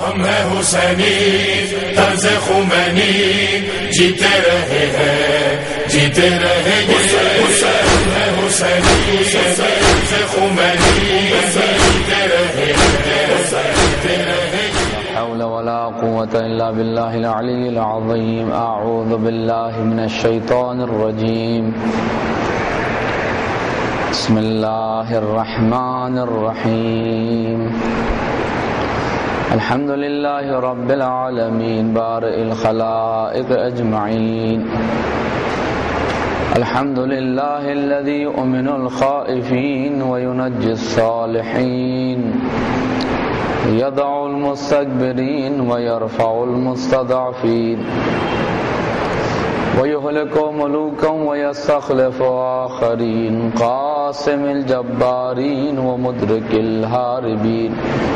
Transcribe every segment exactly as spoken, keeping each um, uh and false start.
ہم ہیں حسینی طرز خمینی، جیتے رہے ہیں جیتے رہے گے، ہم ہیں حسینی طرز خمینی، جیتے رہے ہیں جیتے رہے گے۔ لا حول ولا قوة إلا بالله العلي العظيم۔ أعوذ بالله من الشيطان الرجيم۔ بسم الله الرحمن الرحيم۔ الحمد لله رب العالمين بارئ الخلائق أجمعين۔ الحمد لله الذي يؤمن الخائفين وينجي الصالحين، يضع المستكبرين ويرفع المستضعفين، ويهلك ملوكا ويستخلف آخرين، قاسم الجبارين ومدرك الهاربين،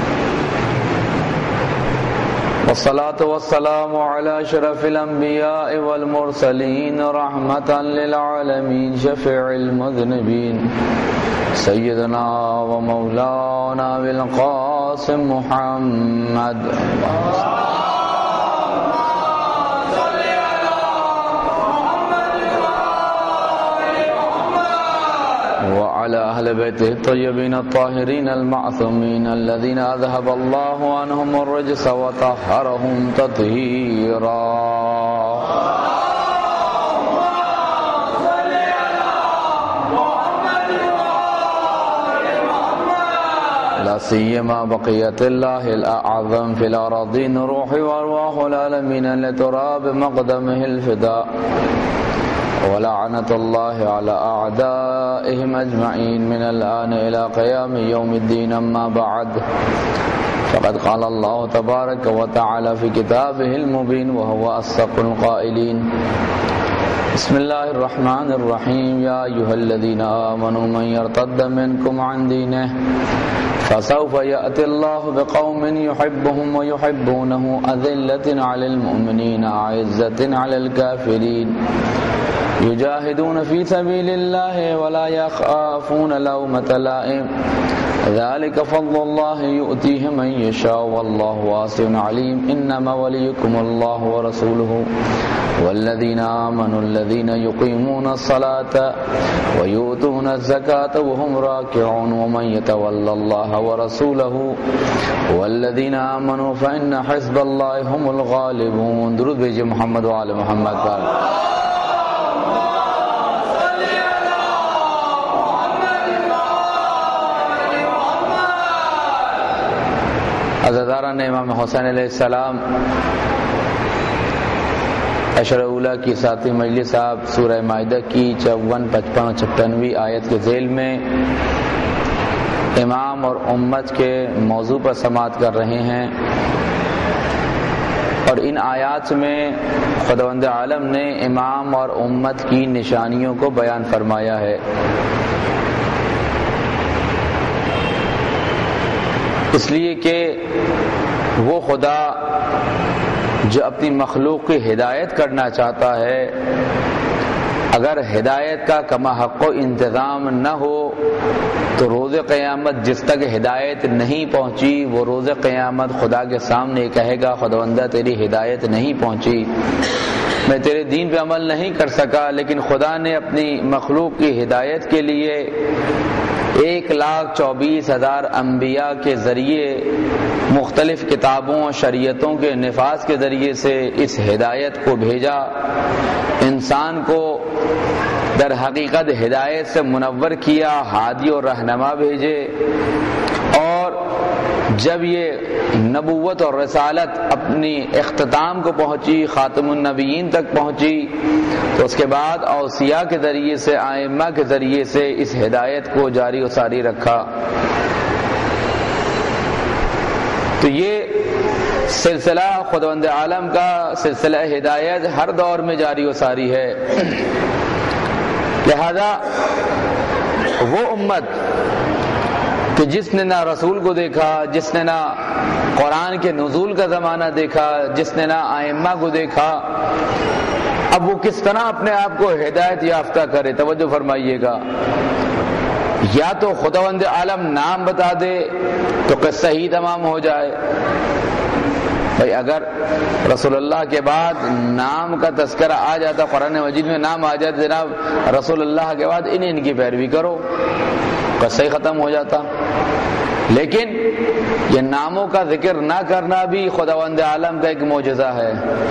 والصلاة والسلام على أشرف الأنبياء والمرسلين، رحمة للعالمين، شفيع المذنبين، سيدنا ومولانا بالقاسم محمد، وعلى أهل بيته الطيبين الطاهرين المعصومين الذين أذهب الله عنهم الرجس وطهرهم تطهيرا۔ لا سيما بقية الله الأعظم في الأراضين، روح وأرواح العالمين لتراب مقدمه الفداء، ولعنة الله على أعدائهم أجمعين من الآن إلى قيام يوم الدين، أما بعد، فقد قال الله تبارك وتعالى في كتابه المبين وهو أصدق القائلين: بسم الله الرحمن الرحيم، يا أيها الذين آمنوا من يرتد منكم عن دينه فسوف يأتي الله بقوم يحبهم ويحبونه، أذلة على المؤمنين أعزة على الكافرين، يجاهدون في سبيل الله ولا يخافون لومة لائم، ذلك فضل الله يؤتيه من يشاء والله واسع عليم، إنما وليكم الله ورسوله والذين آمنوا الذين يقيمون الصلاة ويؤتون الزكاة وهم راكعون، ومن يتولى الله ورسوله والذين آمنوا فإن حزب الله هم الغالبون۔ درود بھیجئے محمد وآل محمد پر۔ عزاداران امام حسین علیہ السلام عشر اولیٰ کی ساتویں مجلس، آپ سورہ مائدہ کی چون، پچپن اور چھپنویں آیت کے ذیل میں امام اور امت کے موضوع پر سماعت کر رہے ہیں، اور ان آیات میں خداوند عالم نے امام اور امت کی نشانیوں کو بیان فرمایا ہے۔ اس لیے کہ وہ خدا جو اپنی مخلوق کی ہدایت کرنا چاہتا ہے، اگر ہدایت کا کما حق و انتظام نہ ہو تو روز قیامت جس تک ہدایت نہیں پہنچی وہ روز قیامت خدا کے سامنے کہے گا خداوندہ تیری ہدایت نہیں پہنچی، میں تیرے دین پہ عمل نہیں کر سکا، لیکن خدا نے اپنی مخلوق کی ہدایت کے لیے ایک لاکھ چوبیس ہزار انبیاء کے ذریعے مختلف کتابوں اور شریعتوں کے نفاذ کے ذریعے سے اس ہدایت کو بھیجا، انسان کو در حقیقت ہدایت سے منور کیا، ہادی اور رہنما بھیجے، اور جب یہ نبوت اور رسالت اپنی اختتام کو پہنچی، خاتم النبیین تک پہنچی، تو اس کے بعد اوصیاء کے ذریعے سے، ائمہ کے ذریعے سے اس ہدایت کو جاری و ساری رکھا۔ تو یہ سلسلہ خداوند عالم کا سلسلہ ہدایت ہر دور میں جاری و ساری ہے، لہذا وہ امت کہ جس نے نہ رسول کو دیکھا، جس نے نہ قرآن کے نزول کا زمانہ دیکھا، جس نے نہ ائمہ کو دیکھا، اب وہ کس طرح اپنے آپ کو ہدایت یافتہ کرے؟ توجہ فرمائیے گا، یا تو خداوند عالم نام بتا دے تو قصہ ہی تمام ہو جائے، بھائی اگر رسول اللہ کے بعد نام کا تذکرہ آ جاتا، قرآن مجید میں نام آ جاتا جناب رسول اللہ کے بعد انہیں ان کی پیروی کرو، قصہ ہی ختم ہو جاتا. لیکن یہ ناموں کا ذکر نہ کرنا بھی خداوند عالم کا ایک معجزہ ہے.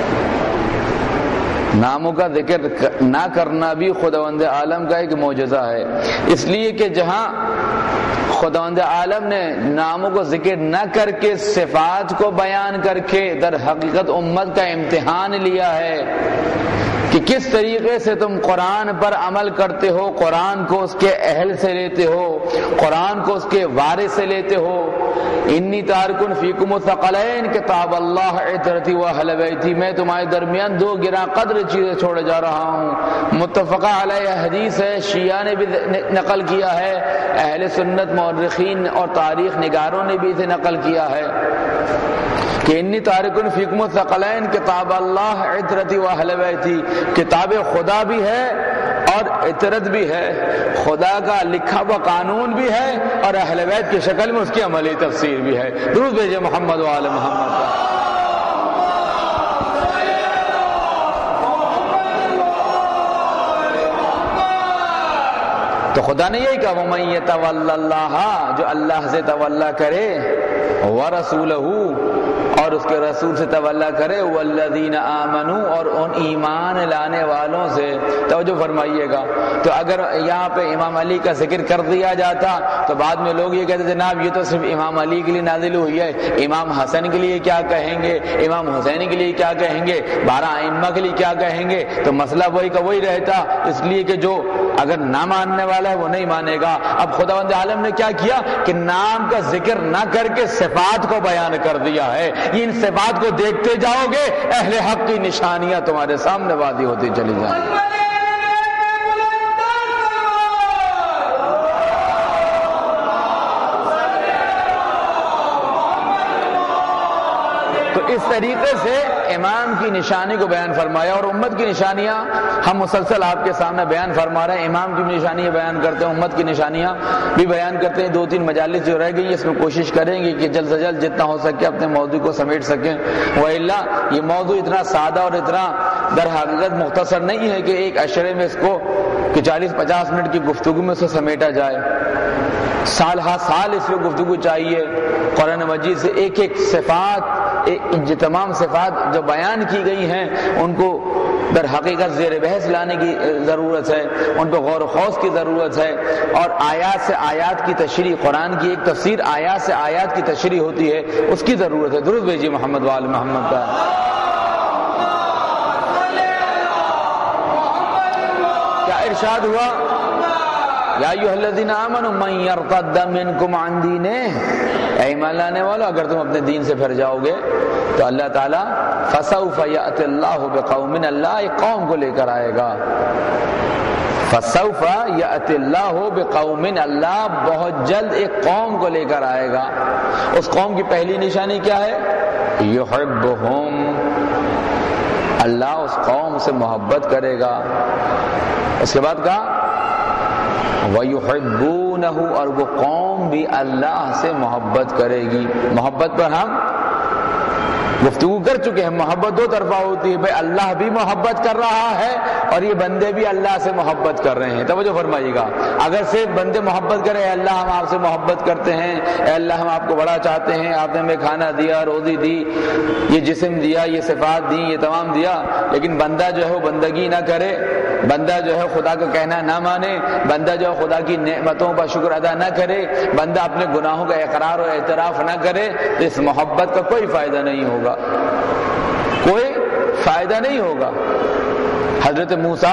ناموں کا ذکر نہ کرنا بھی خداوند عالم کا ایک معجزہ ہے. اس لیے کہ جہاں خداوند عالم نے ناموں کو ذکر نہ کر کے صفات کو بیان کر کے در حقیقت امت کا امتحان لیا ہے کہ کس طریقے سے تم قرآن پر عمل کرتے ہو، قرآن کو اس کے اہل سے لیتے ہو، قرآن کو اس کے وارث سے لیتے ہو. انی تارکن فیکم الثقلین کتاب اللہ عترتی و اہل بیتی، میں تمہارے درمیان دو گراں قدر چیزیں چھوڑے جا رہا ہوں. متفقہ علیہ حدیث ہے، شیعہ نے بھی نقل کیا ہے، اہل سنت مورخین اور تاریخ نگاروں نے بھی اسے نقل کیا ہے کہ انی تارکن فیکم الثقلین کتاب اللہ عترتی و اہل بیتی، کتاب خدا بھی ہے اور عطرت بھی ہے، خدا کا لکھا ہوا قانون بھی ہے اور اہل بیت کی شکل میں اس کی عملی تفسیر بھی ہے. درود بھیجے محمد و آل محمد کا. تو خدا نے یہی کہا وَمَن يَتَوَلَّ اللَّهَ، جو اللہ سے تولا کرے، وَرَسُولَهُ، اور اس کے رسول سے تولا کرے، والذین آمنوا، اور ان ایمان لانے والوں سے. توجہ فرمائیے گا. تو اگر یہاں پہ امام علی کا ذکر کر دیا جاتا تو بعد میں لوگ یہ کہتے جناب یہ تو صرف امام علی کے لیے نازل ہوئی ہے، امام حسن کے لیے کیا کہیں گے، امام حسین کے لیے کیا کہیں گے، بارہ ائمہ کے لیے کیا کہیں گے. تو مسئلہ وہی کا وہی رہتا، اس لیے کہ جو اگر نہ ماننے والا ہے وہ نہیں مانے گا. اب خداوند عالم نے کیا کیا کہ نام کا ذکر نہ کر کے صفات کو بیان کر دیا ہے. ان صفات کو دیکھتے جاؤ گے اہل حق کی نشانیاں تمہارے سامنے واضح ہوتی چلی جائیں گی. تو اس طریقے سے امام کی نشانی کو بیان فرمایا اور امت کی نشانیاں ہم مسلسل آپ کے سامنے بیان فرما رہے ہیں. امام کی نشانیاں بیان کرتے ہیں، امت کی نشانیاں بھی بیان کرتے ہیں. دو تین مجالس جو رہ گئی اس میں کوشش کریں گے کہ جلد سے جلد جتنا ہو سکے اپنے موضوع کو سمیٹ سکیں. وإلا یہ موضوع اتنا سادہ اور اتنا در حقیقت مختصر نہیں ہے کہ ایک اشرے میں اس کو کہ چالیس پچاس منٹ کی گفتگو میں اسے سمیٹا جائے. سال ہا سال اس میں گفتگو چاہیے. قرآن مجید سے ایک ایک صفات، جو تمام صفات جو بیان کی گئی ہیں ان کو در حقیقت زیر بحث لانے کی ضرورت ہے، ان پہ غور و خوض کی ضرورت ہے. اور آیات سے آیات کی تشریح، قرآن کی ایک تفسیر آیات سے آیات کی تشریح ہوتی ہے، اس کی ضرورت ہے. درود بھیجیے محمد و آل محمد کا. کیا ارشاد ہوا؟ یا ایھا الذین آمنوا من یرتد منکم عن دینہ، اے ایمان لانے والو اگر تم اپنے دین سے پھر جاؤ گے تو اللہ تعالیٰ فسوف یأتی اللہ بقوم، اللہ ایک قوم کو لے کر آئے گا. فسوف یأتی اللہ بقوم، اللہ بہت جلد ایک قوم کو لے کر آئے گا. اس قوم کی پہلی نشانی کیا ہے؟ یحبہم، اللہ اس قوم سے محبت کرے گا. اس کے بعد کہا وَيُحِبُّونَهُ، اور وہ قوم بھی اللہ سے محبت کرے گی. محبت پر ہم گفتگو کر چکے ہیں. محبت دو طرفہ ہوتی ہے، بھائی اللہ بھی محبت کر رہا ہے اور یہ بندے بھی اللہ سے محبت کر رہے ہیں. توجہ فرمائیے گا. اگر صرف بندے محبت کرے، اے اللہ ہم آپ سے محبت کرتے ہیں، اے اللہ ہم آپ کو بڑا چاہتے ہیں، آپ نے ہمیں کھانا دیا، روزی دی، یہ جسم دیا، یہ صفات دی، یہ تمام دیا، لیکن بندہ جو ہے وہ بندگی نہ کرے، بندہ جو ہے خدا کا کہنا نہ مانے، بندہ جو ہے خدا کی نعمتوں کا شکر ادا نہ کرے، بندہ اپنے گناہوں کا اقرار و اعتراف نہ کرے، تو اس محبت کا کوئی فائدہ نہیں ہوگا، کوئی فائدہ نہیں ہوگا. حضرت موسیٰ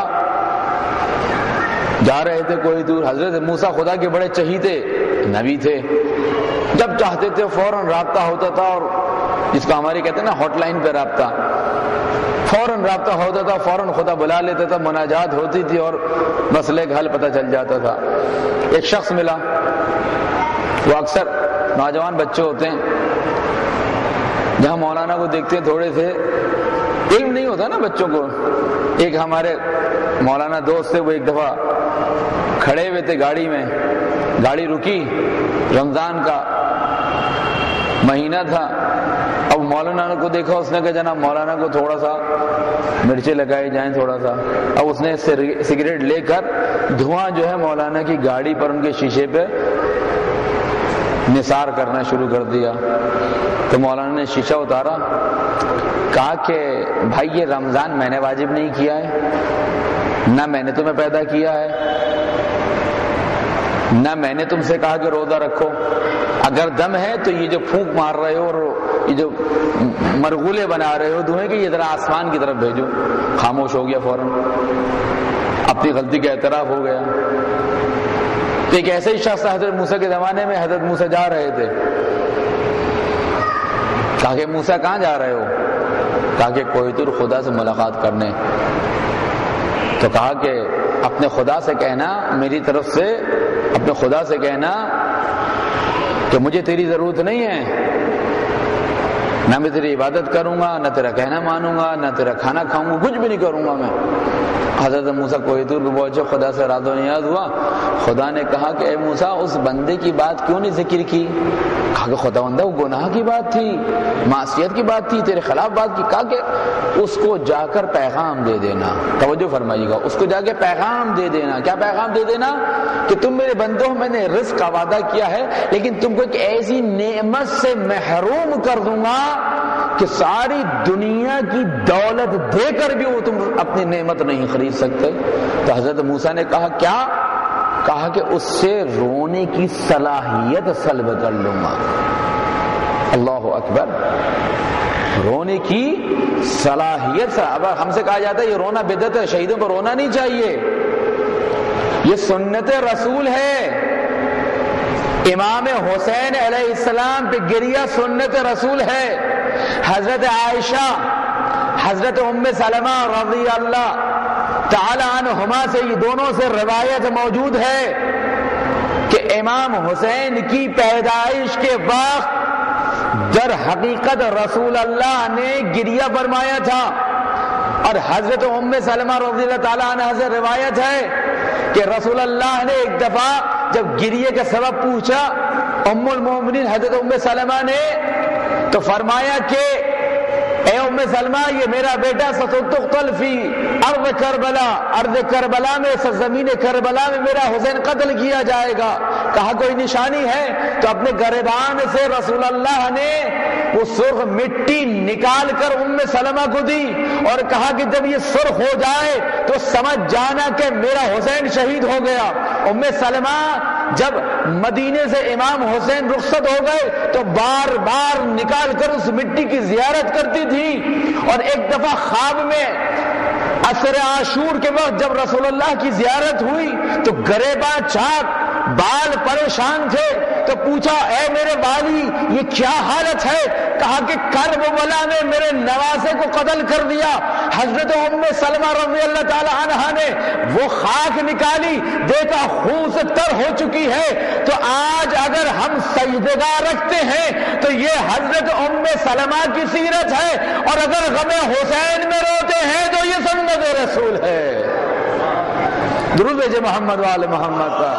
جا رہے تھے کوئی دور. حضرت موسیٰ خدا کے بڑے چہیتے نبی تھے. جب چاہتے تھے فوراً رابطہ ہوتا تھا، اور جس کو ہماری کہتے ہیں نا ہاٹ لائن پہ رابطہ، فوراً رابطہ ہوتا تھا، فوراً خدا بلا لیتا تھا، مناجات ہوتی تھی اور مسئلے کا حل پتہ چل جاتا تھا. ایک شخص ملا، وہ اکثر نوجوان بچے ہوتے ہیں، جہاں مولانا کو دیکھتے ہیں تھوڑے سے علم نہیں ہوتا نا بچوں کو. ایک ہمارے مولانا دوست تھے، وہ ایک دفعہ کھڑے ہوئے تھے گاڑی میں، گاڑی رکی، رمضان کا مہینہ تھا اب مولانا کو دیکھا، اس نے کہا جناب مولانا کو تھوڑا سا مرچیں لگائی جائیں تھوڑا سا. اب اس نے سگریٹ لے کر دھواں جو ہے مولانا کی گاڑی پر ان کے شیشے پہ نثار کرنا شروع کر دیا. تو مولانا نے شیشہ اتارا، کہا کہ بھائی یہ رمضان میں نے واجب نہیں کیا ہے، نہ میں نے تمہیں پیدا کیا ہے، نہ میں نے تم سے کہا کہ روزہ رکھو. اگر دم ہے تو یہ جو پھونک مار رہے ہو اور یہ جو مرغولے بنا رہے ہو دھوئیں کے، یہ ذرا آسمان کی طرف بھیجو. خاموش ہو گیا فوراً، اپنی غلطی کا اعتراف ہو گیا. تو ایک ایسے ہی شخص حضرت موسیٰ کے زمانے میں حضرت موسیٰ جا رہے تھے. کہا کہ موسیٰ کہاں جا رہے ہو؟ کہا کہ کوئی طور خدا سے ملاقات کرنے. تو کہا کہ اپنے خدا سے کہنا، میری طرف سے اپنے خدا سے کہنا کہ مجھے تیری ضرورت نہیں ہے، نہ میں تیری عبادت کروں گا، نہ تیرا کہنا مانوں گا، نہ تیرا کھانا کھاؤں گا، کچھ بھی نہیں کروں گا میں. حضرت موسیٰ کوئی طور پہ پہنچے، خدا سے رات و نیاز ہوا. خدا نے کہا کہ اے موسیٰ اس بندے کی بات کیوں نہیں ذکر کی؟ کہا کہ خدا بندہ وہ گناہ کی بات تھی، معصیت کی بات تھی، تیرے خلاف بات کی. کہا کہ اس کو جا کر پیغام دے دینا. توجہ فرمائیے گا، اس کو جا کے پیغام دے دینا. کیا پیغام دے دینا؟ کہ تم میرے بندوں، میں نے رزق کا وعدہ کیا ہے لیکن تم کو ایک ایسی نعمت سے محروم کر دوں گا کہ ساری دنیا کی دولت دے کر بھی وہ تم اپنی نعمت نہیں خرید سکتے. تو حضرت موسیٰ نے کہا کیا؟ کہا کہ اس سے رونے کی صلاحیت سلب کر لوں گا. اللہ اکبر، رونے کی صلاحیت. اب ہم سے کہا جاتا ہے یہ رونا بدعت ہے، شہیدوں کو رونا نہیں چاہیے، یہ سنت رسول ہے. امام حسین علیہ السلام پہ گریہ سنت رسول ہے. حضرت عائشہ، حضرت ام سلمہ رضی اللہ تعالی عنہما سے یہ دونوں سے روایت موجود ہے کہ امام حسین کی پیدائش کے وقت در حقیقت رسول اللہ نے گریہ فرمایا تھا. اور حضرت ام سلمہ رضی اللہ تعالی عنہ سے روایت ہے کہ رسول اللہ نے ایک دفعہ جب گریہ کا سبب پوچھا ام المومنین حضرت ام سلمہ نے، تو فرمایا کہ اے ام سلمہ یہ میرا بیٹا ستقتل فی ارض کربلا، ارض کربلا میں، سرزمین کربلا میں میرا حسین قتل کیا جائے گا. کہا کوئی نشانی ہے؟ تو اپنے گریبان سے رسول اللہ نے وہ سرخ مٹی نکال کر ام سلمہ کو دی اور کہا کہ جب یہ سرخ ہو جائے تو سمجھ جانا کہ میرا حسین شہید ہو گیا. ام سلمہ جب مدینے سے امام حسین رخصت ہو گئے تو بار بار نکال کر اس مٹی کی زیارت کرتی تھی. اور ایک دفعہ خواب میں عصر عاشور کے وقت جب رسول اللہ کی زیارت ہوئی تو گریباں چاک، بال پریشان تھے. تو پوچھا اے میرے والی یہ کیا حالت ہے؟ کہا کہ کربلا میں میرے نواسے کو قتل کر دیا. حضرت ام سلمہ رضی اللہ تعالی عنہا نے وہ خاک نکالی، دیکھا خون سے تر ہو چکی ہے. تو آج اگر ہم سجدگاہ رکھتے ہیں تو یہ حضرت ام سلمہ کی سیرت ہے، اور اگر غم حسین میں روتے ہیں تو یہ سنت رسول ہے. درود بھیجے محمد وآل محمد کا.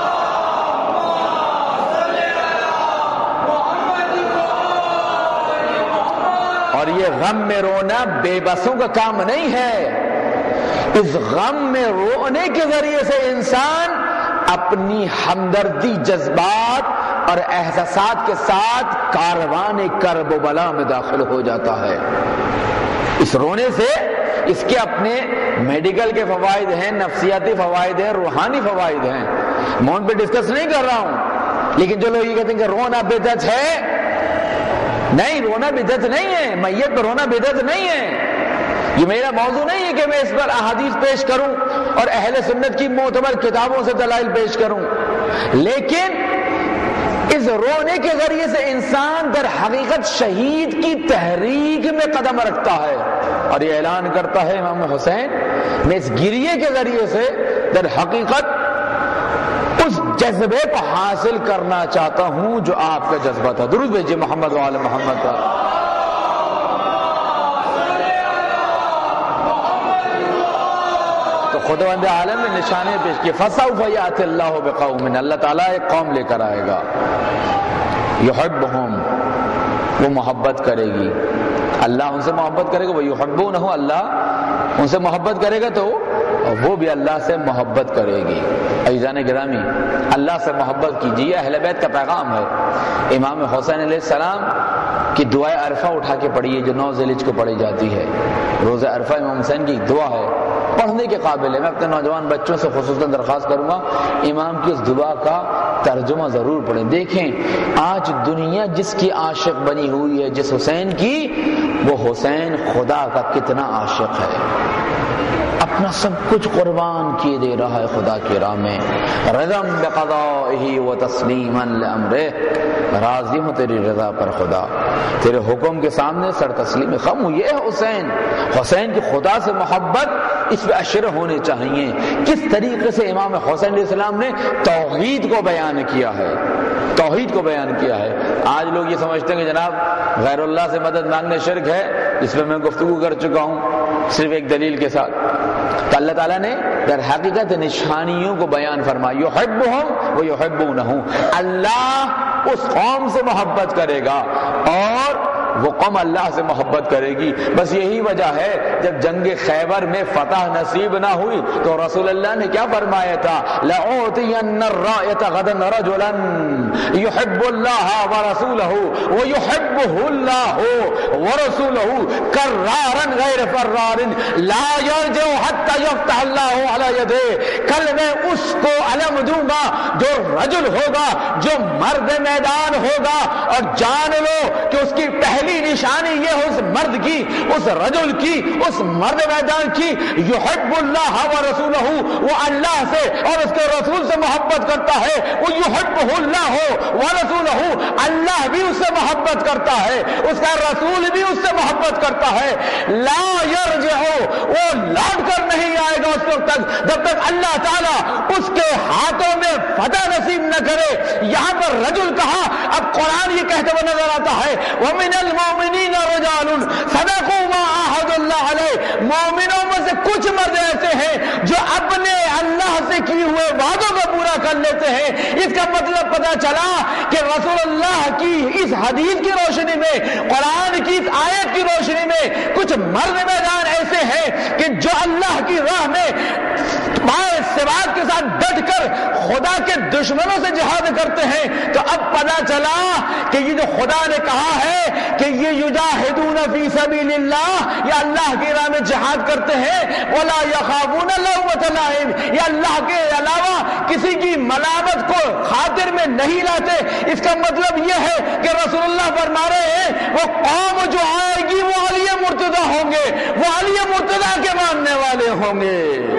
اور یہ غم میں رونا بے بسوں کا کام نہیں ہے. اس غم میں رونے کے ذریعے سے انسان اپنی ہمدردی، جذبات اور احساسات کے ساتھ کاروان کرب و بلا میں داخل ہو جاتا ہے. اس رونے سے اس کے اپنے میڈیکل کے فوائد ہیں، نفسیاتی فوائد ہیں، روحانی فوائد ہیں. میں ان پہ ڈسکس نہیں کر رہا ہوں، لیکن جو لوگ یہ کہتے ہیں کہ رونا بدعت ہے، نہیں، رونا بدعت نہیں ہے. میت پر رونا بدعت نہیں ہے. یہ میرا موضوع نہیں ہے کہ میں اس پر احادیث پیش کروں اور اہل سنت کی معتبر کتابوں سے دلائل پیش کروں، لیکن اس رونے کے ذریعے سے انسان در حقیقت شہید کی تحریک میں قدم رکھتا ہے اور یہ اعلان کرتا ہے امام حسین میں اس گریے کے ذریعے سے در حقیقت اس جذبے کو حاصل کرنا چاہتا ہوں جو آپ کا جذبہ تھا. درود بھیجیے محمد وآل محمد کا. تو خداوند عالم نے نشانے پیش کیے. فَسَوْفَ يَأْتِ اللَّهُ بِقَوْمٍ، اللہ تعالیٰ ایک قوم لے کر آئے گا، يُحِبُّهُمْ، وہ محبت کرے گی، اللہ ان سے محبت کرے گا، وَيُحِبُّونَهُ، اللہ ان سے محبت کرے گا تو وہ بھی اللہ سے محبت کرے گی۔ عزیزان گرامی، اللہ سے محبت کیجیے، اہل بیت کا پیغام ہے۔ امام حسین علیہ السلام کی دعائے عرفہ اٹھا کے پڑھیے جو نو ذی الحجہ کو پڑھی جاتی ہے۔ روزہ عرفہ امام حسین کی دعا ہے، پڑھنے کے قابل ہے۔ میں اپنے نوجوان بچوں سے خصوصاً درخواست کروں گا امام کی اس دعا کا ترجمہ ضرور پڑھیں۔ دیکھیں آج دنیا جس کی عاشق بنی ہوئی ہے، جس حسین کی، وہ حسین خدا کا کتنا عاشق ہے، اپنا سب کچھ قربان کیے دے رہا ہے خدا کی راہ میں۔ رضم بقضائہ و تسلیما لامرہ، راضی ہوں تیری رضا پر خدا، تیرے حکم کے سامنے سر تسلیم خم ہوں۔ یہ ہے حسین، حسین کی خدا سے محبت، اس پہ اشر ہونے چاہیے۔ کس طریقے سے امام حسین علیہ السلام نے توحید کو بیان کیا ہے، توحید کو بیان کیا ہے۔ آج لوگ یہ سمجھتے ہیں کہ جناب غیر اللہ سے مدد مانگنے شرک ہے، اس پہ میں گفتگو کر چکا ہوں صرف ایک دلیل کے ساتھ۔ تو اللہ تعالیٰ نے در حقیقت نشانیوں کو بیان فرمایا، یحبہم و یحبونہ، اللہ اس قوم سے محبت کرے گا اور وہ قوم اللہ سے محبت کرے گی۔ بس یہی وجہ ہے جب جنگ خیبر میں فتح نصیب نہ ہوئی تو رسول اللہ نے کیا فرمایا تھا، لَأُعْطِيَنَّ الرَّائِيَةَ غَدًا رَجُلًا يُحِبُّ اللَّهَ وَرَسُولَهُ وَيُحِبُّهُ اللَّهُ وَرَسُولُهُ كَرَّارًا غَيْرَ فَرَّارٍ لَا يَرْجِعُ حَتَّى يَفْتَحَ اللَّهُ عَلَى يَدَيْهِ۔ کل میں اس کو علم دوں گا جو رجل ہوگا، جو مرد میدان ہوگا، اور جان لو کہ اس کی پہلی نشانی یہ ہے اس مرد کی، اس رجل کی، اس مرد میدان کی، یحب اللہ و رسولہ، وہ اللہ سے اور اس کے رسول سے محبت کرتا ہے، وہ یحبہ اللہ و رسولہ، اللہ بھی اس سے محبت کرتا ہے، اس کا رسول بھی اس سے محبت کرتا ہے۔ لا یرجع، وہ لوٹ کر نہیں آئے گا اس وقت تک جب تک اللہ تعالیٰ اس کے ہاتھوں میں فتح نصیب نہ کرے۔ یہاں پر رجل کہا، اب قرآن یہ کہتے ہوئے نظر آتا ہے وَمِنَ الْمُؤْمِنِينَ رِجَالٌ صَدَقُوا مَا عَاهَدُوا اللَّهَ عَلَيْهِ، مومنوں میں سے کچھ مرد ایسے ہیں جو اپنے اللہ سے کیے ہوئے وعدوں کو پورا کر لیتے ہیں۔ اس کا مطلب پتہ چلا کہ رسول اللہ کی اس حدیث کی روشنی میں، قرآن کی اس آیت کی روشنی میں کچھ مرد میدان ایسے ہیں کہ جو اللہ کی راہ میں بائے سواد کے ساتھ ڈٹ کر خدا کے دشمنوں سے جہاد کرتے ہیں۔ تو اب پتہ چلا کہ یہ جو خدا نے کہا ہے کہ یہ یجاہدون فی سبیل اللہ، یہ اللہ کی راہ میں جہاد کرتے ہیں، ولا یخافون لومۃ لائم، یہ اللہ کے علاوہ کسی کی ملامت کو خاطر میں نہیں لاتے۔ اس کا مطلب یہ ہے کہ رسول اللہ فرما رہے ہیں وہ قوم جو آئے گی وہ علی مرتضیٰ ہوں گے، وہ علی مرتضیٰ کے ماننے والے ہوں گے۔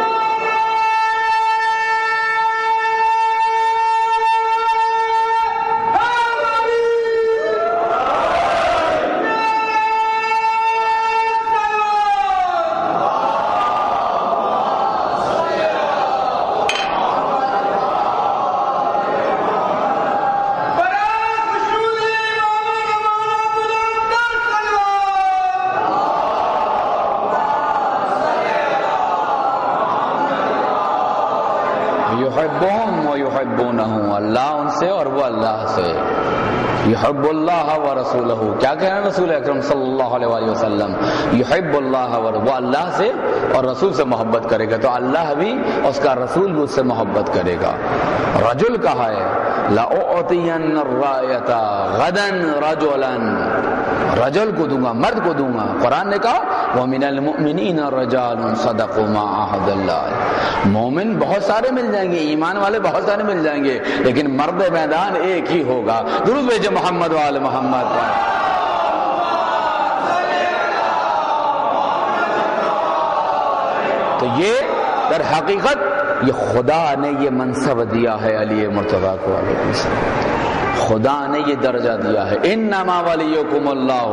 یحبہم و یحبونہ، اللہ ان سے اور وہ اللہ سے۔ یحب اللہ و رسولہ، کیا کہہ رہے ہیں رسول اکرم صلی اللہ علیہ وآلہ وسلم، یحب اللہ و وہ اللہ سے اور رسول سے محبت کرے گا تو اللہ بھی اور اس کا رسول بھی اس سے محبت کرے گا۔ رجل کہا ہے لَأُعْطِيَنَّ الرَّائِيَةَ غَدًا رَجُلًا، رجل کو دوں گا، مرد کو دوں گا۔ قرآن نے کہا وَمِنَ الْمُؤْمِنِينَ رِجَالٌ صَدَقُوا مَا عَاهَدُوا اللَّهَ، مومن بہت سارے مل جائیں گے، ایمان والے بہت سارے مل جائیں گے، لیکن مرد میدان ایک ہی ہوگا۔ درود بھیجے محمد وآل محمد۔ تو یہ در حقیقت یہ خدا نے یہ منصب دیا ہے علی مرتضیٰ کو علیہ السلام، خدا نے یہ درجہ دیا ہے انما ولیکم اللہ،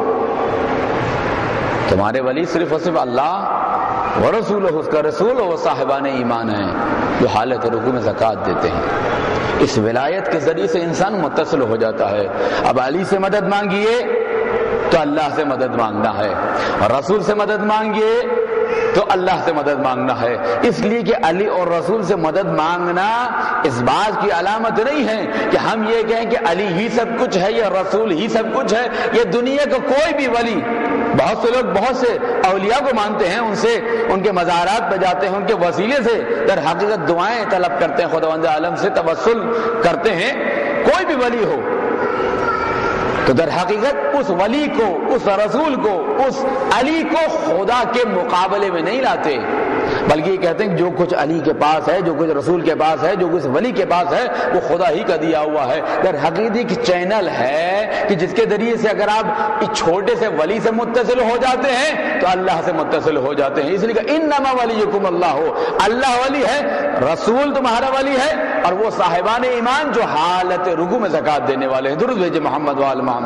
تمہارے ولی صرف اور صرف اللہ و رسول، اس کا رسول اور صاحبان ایمان ہیں جو حالت رکوع میں زکوٰۃ دیتے ہیں۔ اس ولایت کے ذریعے سے انسان متصل ہو جاتا ہے۔ اب علی سے مدد مانگیے تو اللہ سے مدد مانگنا ہے، رسول سے مدد مانگیے تو اللہ سے مدد مانگنا ہے۔ اس لیے کہ علی اور رسول سے مدد مانگنا اس بات کی علامت نہیں ہے کہ ہم یہ کہیں کہ علی ہی سب کچھ ہے یا رسول ہی سب کچھ ہے۔ یہ دنیا کا کوئی بھی ولی، بہت سے لوگ بہت سے اولیاء کو مانتے ہیں، ان سے ان کے مزارات پہ جاتے ہیں، ان کے وسیلے سے در حقیقت دعائیں طلب کرتے ہیں، خداوند عالم سے توسل کرتے ہیں۔ کوئی بھی ولی ہو تو در حقیقت اس ولی کو، اس رسول کو، اس علی کو خدا کے مقابلے میں نہیں لاتے، بلکہ یہ کہتے ہیں کہ جو کچھ علی کے پاس ہے، جو کچھ رسول کے پاس ہے، جو کچھ ولی کے پاس ہے، وہ خدا ہی کا دیا ہوا ہے۔ در حقیقت ایک چینل ہے کہ جس کے ذریعے سے اگر آپ اس چھوٹے سے ولی سے متصل ہو جاتے ہیں تو اللہ سے متصل ہو جاتے ہیں۔ اس لیے کہ انما ولیکم اللہ ہو، اللہ ولی ہے، رسول تمہارا ولی ہے، اور وہ صاحبان ایمان جو حالت رکوع میں زکات دینے والے ہیں۔ درود بھیجے محمد وآل محمد۔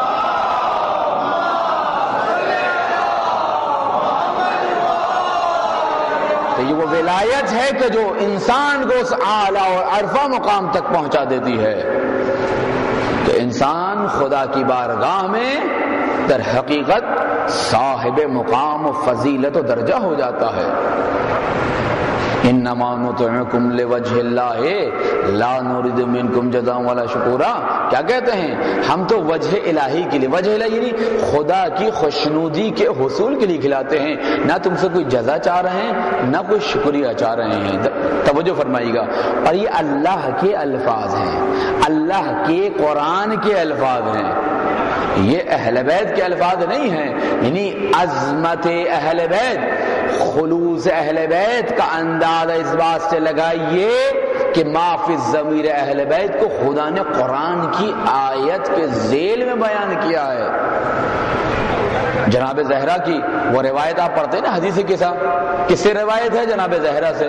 تو یہ وہ ولایت ہے کہ جو انسان کو اس اعلیٰ اور عرفہ مقام تک پہنچا دیتی ہے کہ انسان خدا کی بارگاہ میں در حقیقت صاحب مقام و فضیلت و درجہ ہو جاتا ہے۔ انما نطعمکم لوجہ اللہ لا نريد منکم جزاء ولا شکورا۔ کیا کہتے ہیں؟ ہم تو وجہ الہی کے لیے، وجہ الہی یعنی خدا کی خوشنودی کے حصول کے لیے کھلاتے ہیں، نہ تم سے کوئی جزا چاہ رہے ہیں نہ کوئی شکریہ چاہ رہے ہیں۔ توجہ فرمائیے گا۔ اور یہ اللہ کے الفاظ ہیں، اللہ کے قرآن کے الفاظ ہیں، یہ اہل بیت کے الفاظ نہیں ہیں۔ یعنی عظمت اہل بیت، خلوص اہل بیت کا اندازہ اس بات سے لگائیے کہ ما فی الضمیر اہل بیت کو خدا نے قرآن کی آیت کے ذیل میں بیان کیا ہے۔ جناب زہرا کی وہ روایت آپ پڑھتے ہیں نا، حدیث قصہ، کس سے روایت ہے؟ جناب زہرا سے۔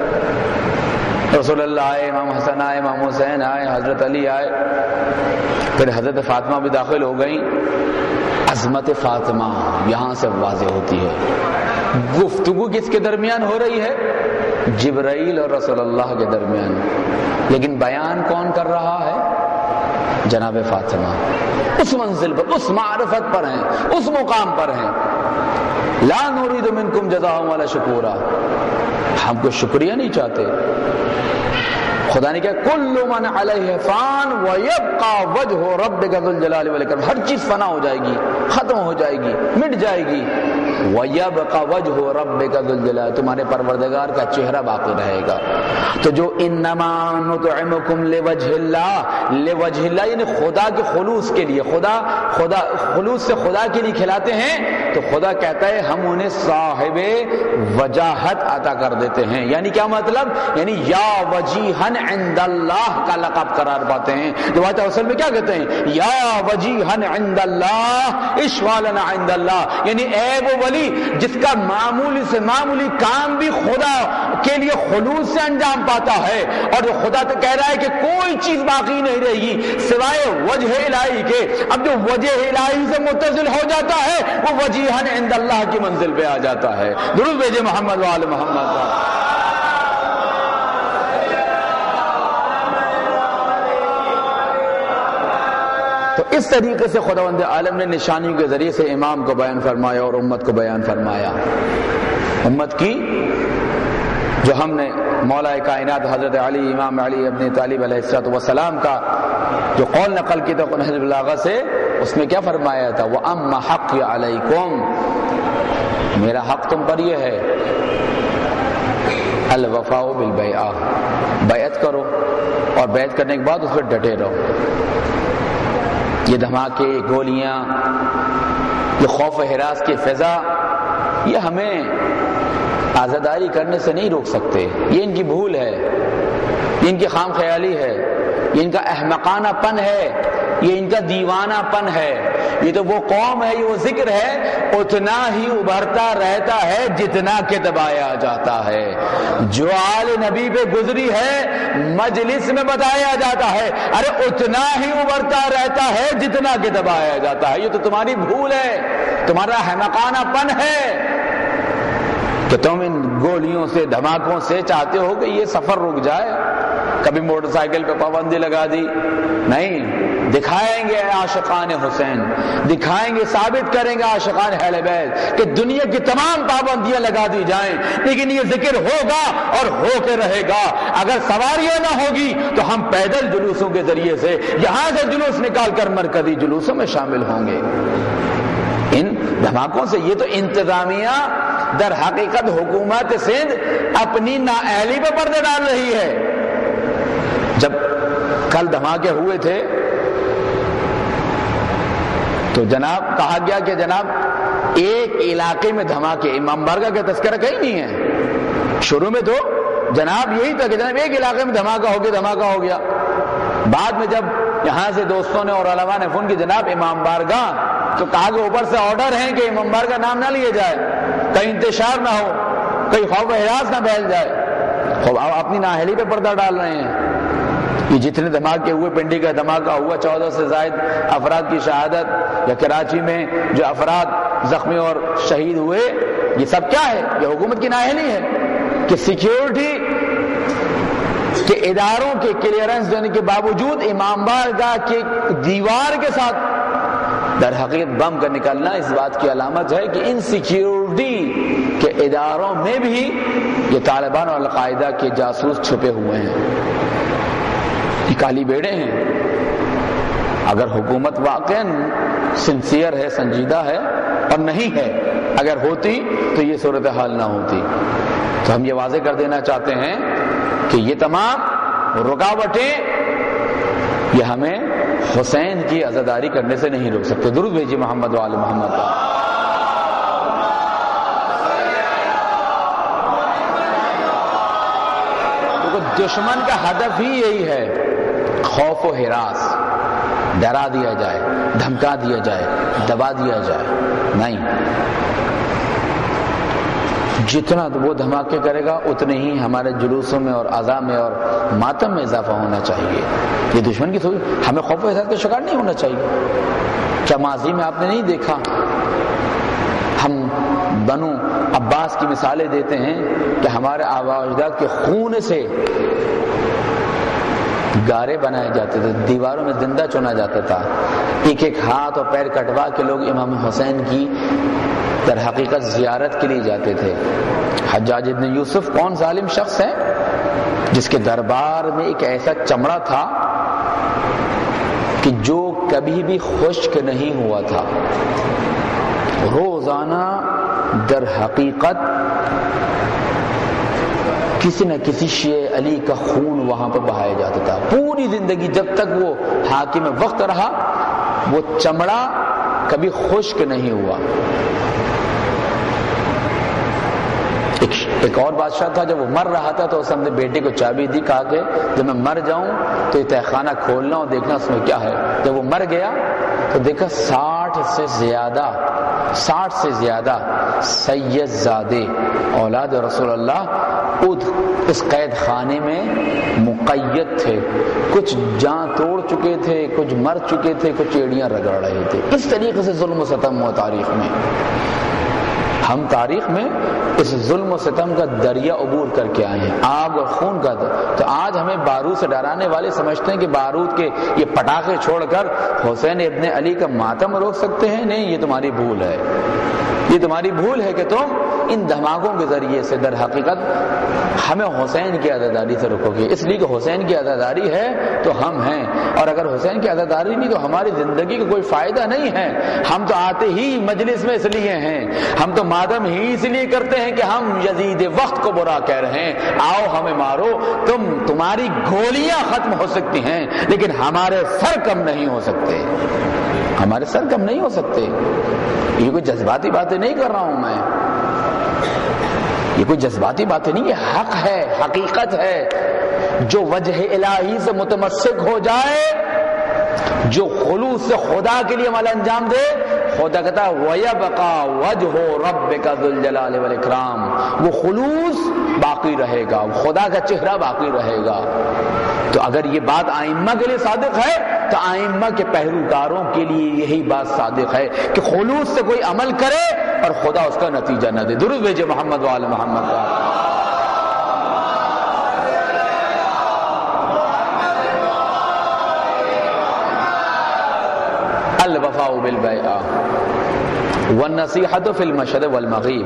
رسول اللہ آئے، امام حسن آئے، امام حسین آئے، حضرت علی آئے، پھر حضرت فاطمہ بھی داخل ہو گئیں۔ عظمت فاطمہ یہاں سے واضح ہوتی ہے۔ گفتگو کس کے درمیان ہو رہی ہے؟ جبرائیل اور رسول اللہ کے درمیان، لیکن بیان کون کر رہا ہے؟ جناب فاطمہ۔ اس منزل پر، اس معرفت پر ہیں، اس مقام پر ہیں۔ لا نريد منکم جزاء ولا شکورا، ہم کو شکریہ نہیں چاہتے۔ خدا نے کہا کل من علیہ فان ویبقى وجہ ربک ذو الجلال والاکرام، ہر چیز فنا ہو جائے گی، ختم ہو جائے گی، مٹ جائے گی۔ ویبقى وجہ ربک ذو الجلال، تمہارے پروردگار کا چہرہ باقی رہے گا۔ تو جو انما نطعمکم لوجہ اللہ، لوجہ اللہ یعنی خدا کے خلوص کے لیے، خدا خدا خلوص سے خدا کے لیے کھلاتے ہیں، تو خدا کہتا ہے ہم انہیں صاحب وجاہت عطا کر دیتے ہیں۔ یعنی کیا مطلب؟ یعنی یا وجیہن عند اللہ کا لقب قرار پاتے ہیں۔ روایت اصل میں کیا کہتے ہیں؟ یا وجیہن عند اللہ اشفع لنا عند اللہ، یعنی اے وہ ولی جس کا معمولی سے معمولی کام بھی خدا کے لیے خلوص سے انجام پاتا ہے، اور جو خدا تو کہہ رہا ہے کہ کوئی چیز باقی نہیں رہے گی سوائے وجہ الہی کے۔ اب جو وجہ الہی سے متصل ہو جاتا ہے وہ وجیہن عند اللہ کی منزل پہ آ جاتا ہے۔ درود بھیجے محمد وآل محمد۔ تو اس طریقے سے خداوند عالم نے نشانیوں کے ذریعے سے امام کو بیان فرمایا اور امت کو بیان فرمایا۔ امت کی جو ہم نے مولا کائنات حضرت علی، امام علی ابن طالب علیہ الصلوۃ والسلام کا جو قول نقل کی تھا نہج البلاغہ سے، اس میں کیا فرمایا تھا؟ وَأَمَّا حَقِّ عَلَيْكُمْ، میرا حق تم پر یہ ہے، الوفاء بالبیعہ، بیعت کرو اور بیعت کرنے کے بعد اس پر ڈٹے رہو۔ یہ دھماکے، گولیاں، یہ خوف و ہراس کی فضا، یہ ہمیں عزاداری کرنے سے نہیں روک سکتے۔ یہ ان کی بھول ہے، یہ ان کی خام خیالی ہے، یہ ان کا احمقانہ پن ہے، یہ ان کا دیوانہ پن ہے۔ یہ تو وہ قوم ہے، یہ وہ ذکر ہے، اتنا ہی ابھرتا رہتا ہے جتنا کہ دبایا جاتا ہے۔ جو آل نبی پہ گزری ہے مجلس میں بتایا جاتا ہے، ارے اتنا ہی ابھرتا رہتا ہے جتنا کہ دبایا جاتا ہے۔ یہ تو تمہاری بھول ہے، تمہارا احمقانہ پن ہے کہ تم ان گولیوں سے، دھماکوں سے چاہتے ہو کہ یہ سفر رک جائے۔ کبھی موٹر سائیکل پہ پابندی لگا دی، نہیں، دکھائیں گے عاشقان حسین، دکھائیں گے، ثابت کریں گے عاشقان اہل بیت کہ دنیا کی تمام پابندیاں لگا دی جائیں لیکن یہ ذکر ہوگا اور ہو کے رہے گا۔ اگر سواریاں نہ ہوگی تو ہم پیدل جلوسوں کے ذریعے سے یہاں سے جلوس نکال کر مرکزی جلوسوں میں شامل ہوں گے۔ ان دھماکوں سے یہ تو انتظامیہ در حقیقت حکومت سندھ اپنی نااہلی پہ پردے ڈال رہی ہے۔ جب کل دھماکے ہوئے تھے تو جناب کہا گیا کہ جناب ایک علاقے میں دھماکے، امام بارگاہ کا تذکرہ کہیں نہیں ہے۔ شروع میں تو جناب یہی تھا کہ جناب ایک علاقے میں دھماکہ ہو گیا دھماکہ ہو گیا بعد میں جب یہاں سے دوستوں نے اور علماء نے فون کی جناب امام بارگاہ، تو کہا کہ اوپر سے آرڈر ہے کہ امام بارگاہ نام نہ لیے جائے، کہیں انتشار نہ ہو، کہیں خوف و ہراس نہ پھیل جائے۔ خوب آپ اپنی نااہلی پہ پردہ ڈال رہے ہیں۔ یہ جتنے دھماکے ہوئے، پنڈی کا دھماکہ ہوا، چودہ سے زائد افراد کی شہادت، یا کراچی میں جو افراد زخمی اور شہید ہوئے، یہ سب کیا ہے؟ یہ حکومت کی نااہلی ہے کہ سیکیورٹی کے اداروں کے کلیئرنس دینے کے باوجود امام بارگاہ کے دیوار کے ساتھ در حقیقت بم کا نکلنا اس بات کی علامت ہے کہ ان سیکیورٹی کے اداروں میں بھی یہ طالبان اور القاعدہ کے جاسوس چھپے ہوئے ہیں، یہ کالی بیڑے ہیں۔ اگر حکومت واقعاً سنسیئر ہے، سنجیدہ ہے اور نہیں ہے، اگر ہوتی تو یہ صورتحال نہ ہوتی۔ تو ہم یہ واضح کر دینا چاہتے ہیں کہ یہ تمام رکاوٹیں یہ ہمیں حسین کی عزاداری کرنے سے نہیں روک سکتے۔ درود بھیجیے محمد و آل محمد کا۔ کیونکہ دشمن کا ہدف ہی یہی ہے، خوف و ہراس، ڈرا دیا جائے، دھمکا دیا جائے، دبا دیا جائے۔ نہیں، جتنا وہ دھماکے کرے گا اتنے ہی ہمارے جلوسوں میں اور عزا میں اور ماتم میں اضافہ ہونا چاہیے۔ یہ دشمن کی تھوڑی، ہمیں خوف و احساس کا شکار نہیں ہونا چاہیے۔ کیا ماضی میں آپ نے نہیں دیکھا، ہم بنو عباس کی مثالیں دیتے ہیں کہ ہمارے آباء و اجداد کے خون سے گارے بنائے جاتے تھے، دیواروں میں زندہ چنا جاتا تھا، ایک ایک ہاتھ اور پیر کٹوا کے لوگ امام حسین کی در حقیقت زیارت کے لیے جاتے تھے۔ حجاج ابن یوسف کون ظالم شخص ہے جس کے دربار میں ایک ایسا چمڑا تھا کہ جو کبھی بھی خشک نہیں ہوا تھا، روزانہ در حقیقت کسی نہ کسی شیعہ علی کا خون وہاں پہ بہایا جاتا تھا۔ پوری زندگی جب تک وہ حاکم وقت رہا وہ چمڑا کبھی خشک نہیں ہوا۔ ایک, ایک اور بادشاہ تھا، جب وہ مر رہا تھا تو اس نے اپنے بیٹے کو چابی دی، کہا کہ جب میں مر جاؤں تو یہ تہخانہ کھولنا اور دیکھنا اس میں کیا ہے۔ جب وہ مر گیا تو دیکھا ساٹھ سے زیادہ ساٹھ سے زیادہ سید زادے اولاد رسول اللہ اس قید خانے میں مقید تھے، کچھ جان توڑ چکے تھے، کچھ مر چکے تھے، کچھ ایڑیاں رگڑ رہے تھے۔ اس طریقے سے ظلم و ستم ہوا تاریخ میں۔ ہم تاریخ میں اس ظلم و ستم کا دریا عبور کر کے آئے ہیں، آگ اور خون کا در... تو آج ہمیں بارود سے ڈرانے والے سمجھتے ہیں کہ بارود کے یہ پٹاخے چھوڑ کر حسین ابن علی کا ماتم روک سکتے ہیں۔ نہیں، یہ تمہاری بھول ہے، یہ تمہاری بھول ہے کہ تم ان دھماکوں کے ذریعے سے در حقیقت ہمیں حسین کی عزاداری سے روکو گے، اس لیے کہ حسین کی عزاداری ہے تو ہم ہیں، اور اگر حسین کی عزاداری نہیں تو ہماری زندگی کا کوئی فائدہ نہیں ہے۔ ہم تو آتے ہی مجلس میں اس لیے ہیں، ہم تو ماتم ہی اس لیے کرتے ہیں کہ ہم یزید وقت کو برا کہہ رہے ہیں، آؤ ہمیں مارو، تم تمہاری گولیاں ختم ہو سکتی ہیں لیکن ہمارے سر کم نہیں ہو سکتے، ہمارے سر کم نہیں ہو سکتے۔ یہ کوئی جذباتی باتیں نہیں کر رہا ہوں میں، یہ کوئی جذباتی باتیں نہیں، یہ حق ہے، حقیقت ہے۔ جو وجہ الہی سے متمسک ہو جائے، جو خلوص سے خدا کے لیے عمل انجام دے، خدا کہتا ہے وَيَبْقَى وَجْهُ رَبِّكَ ذُو الْجَلَالِ وَالْإِكْرَامِ، وہ خلوص باقی رہے گا، خدا کا چہرہ باقی رہے گا۔ تو اگر یہ بات آئمہ کے لیے صادق ہے تو آئمہ کے پیروکاروں کے لیے یہی بات صادق ہے کہ خلوص سے کوئی عمل کرے اور خدا اس کا نتیجہ نہ دے۔ درود بھیجے محمد وآل محمد کا۔ الوفاء بالبیعہ والنصیحۃ فی المشرق والمغرب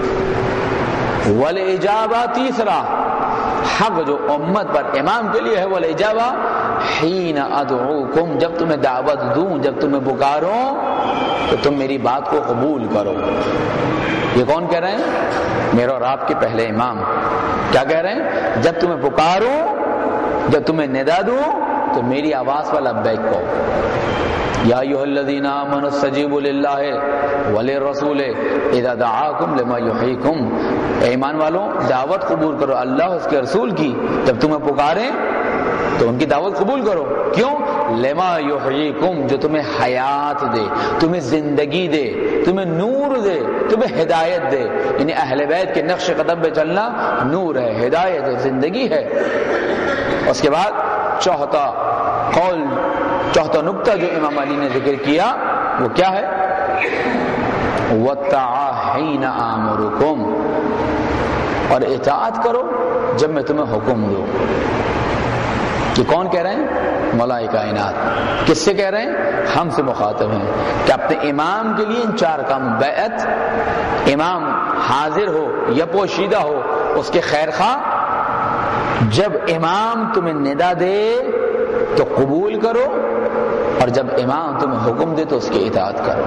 والاجابہ، تیسرا حق جو امت پر امام کے لیے ہے، والاجابہ حین ادعوکم، جب تمہیں دعوت دوں، جب تمہیں پکاروں تو تم میری بات کو قبول کرو۔ یہ کون کہہ رہے ہیں؟ میرے اور آپ کے پہلے امام کیا کہہ رہے ہیں؟ جب تمہیں پکاروں، جب تمہیں ندا دوں تو میری آواز پر لبیک کہو۔ یا ایھا الذین آمنوا استجیبوا للہ وللرسول اذا دعاکم لما یحییکم، اے ایمان والوں دعوت قبول کرو اللہ اس کے رسول کی، جب تمہیں پکاریں تو ان کی دعوت قبول کرو۔ کیوں؟ لما یحییکم، جو تمہیں حیات دے، تمہیں زندگی دے، تمہیں نور دے، تمہیں ہدایت دے۔ یعنی اہل بیت کے نقش قدم پہ چلنا نور ہے، ہدایت ہے، زندگی ہے۔ اس کے بعد چوتھا قول، چوتھا نقطہ جو امام علی نے ذکر کیا وہ کیا ہے؟ وَاتَّعَا حِينَ آمُرُكُمْ، اور اطاعت کرو جب میں تمہیں حکم دوں۔ یہ کون کہہ رہے ہیں؟ مولا کائنات۔ کس سے کہہ رہے ہیں؟ ہم سے مخاطب ہیں کہ اپنے امام کے لیے ان چار کام، بیعت، امام حاضر ہو یا پوشیدہ ہو اس کے خیر خواہ، جب امام تمہیں ندا دے تو قبول کرو، اور جب امام تمہیں حکم دے تو اس کی اطاعت کرو۔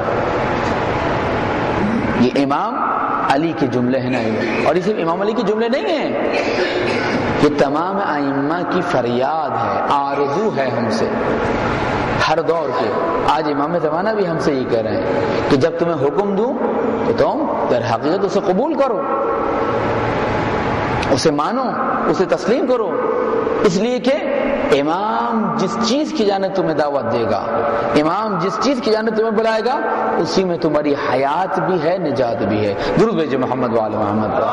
یہ امام علی کے جملے ہیں نا، اور یہ صرف امام علی کے جملے نہیں ہیں، یہ تمام ائمہ کی فریاد ہے، آرزو ہے ہم سے ہر دور کے۔ آج امام زمانہ بھی ہم سے یہ کہہ رہے ہیں کہ جب تمہیں حکم دوں تو تم در حقیقت اسے قبول کرو، اسے مانو، اسے تسلیم کرو، اس لیے کہ امام جس چیز کی جانب تمہیں دعوت دے گا، امام جس چیز کی جانب تمہیں بلائے گا، اسی میں تمہاری حیات بھی ہے، نجات بھی ہے۔ درود بھیجو محمد وآل محمد پر۔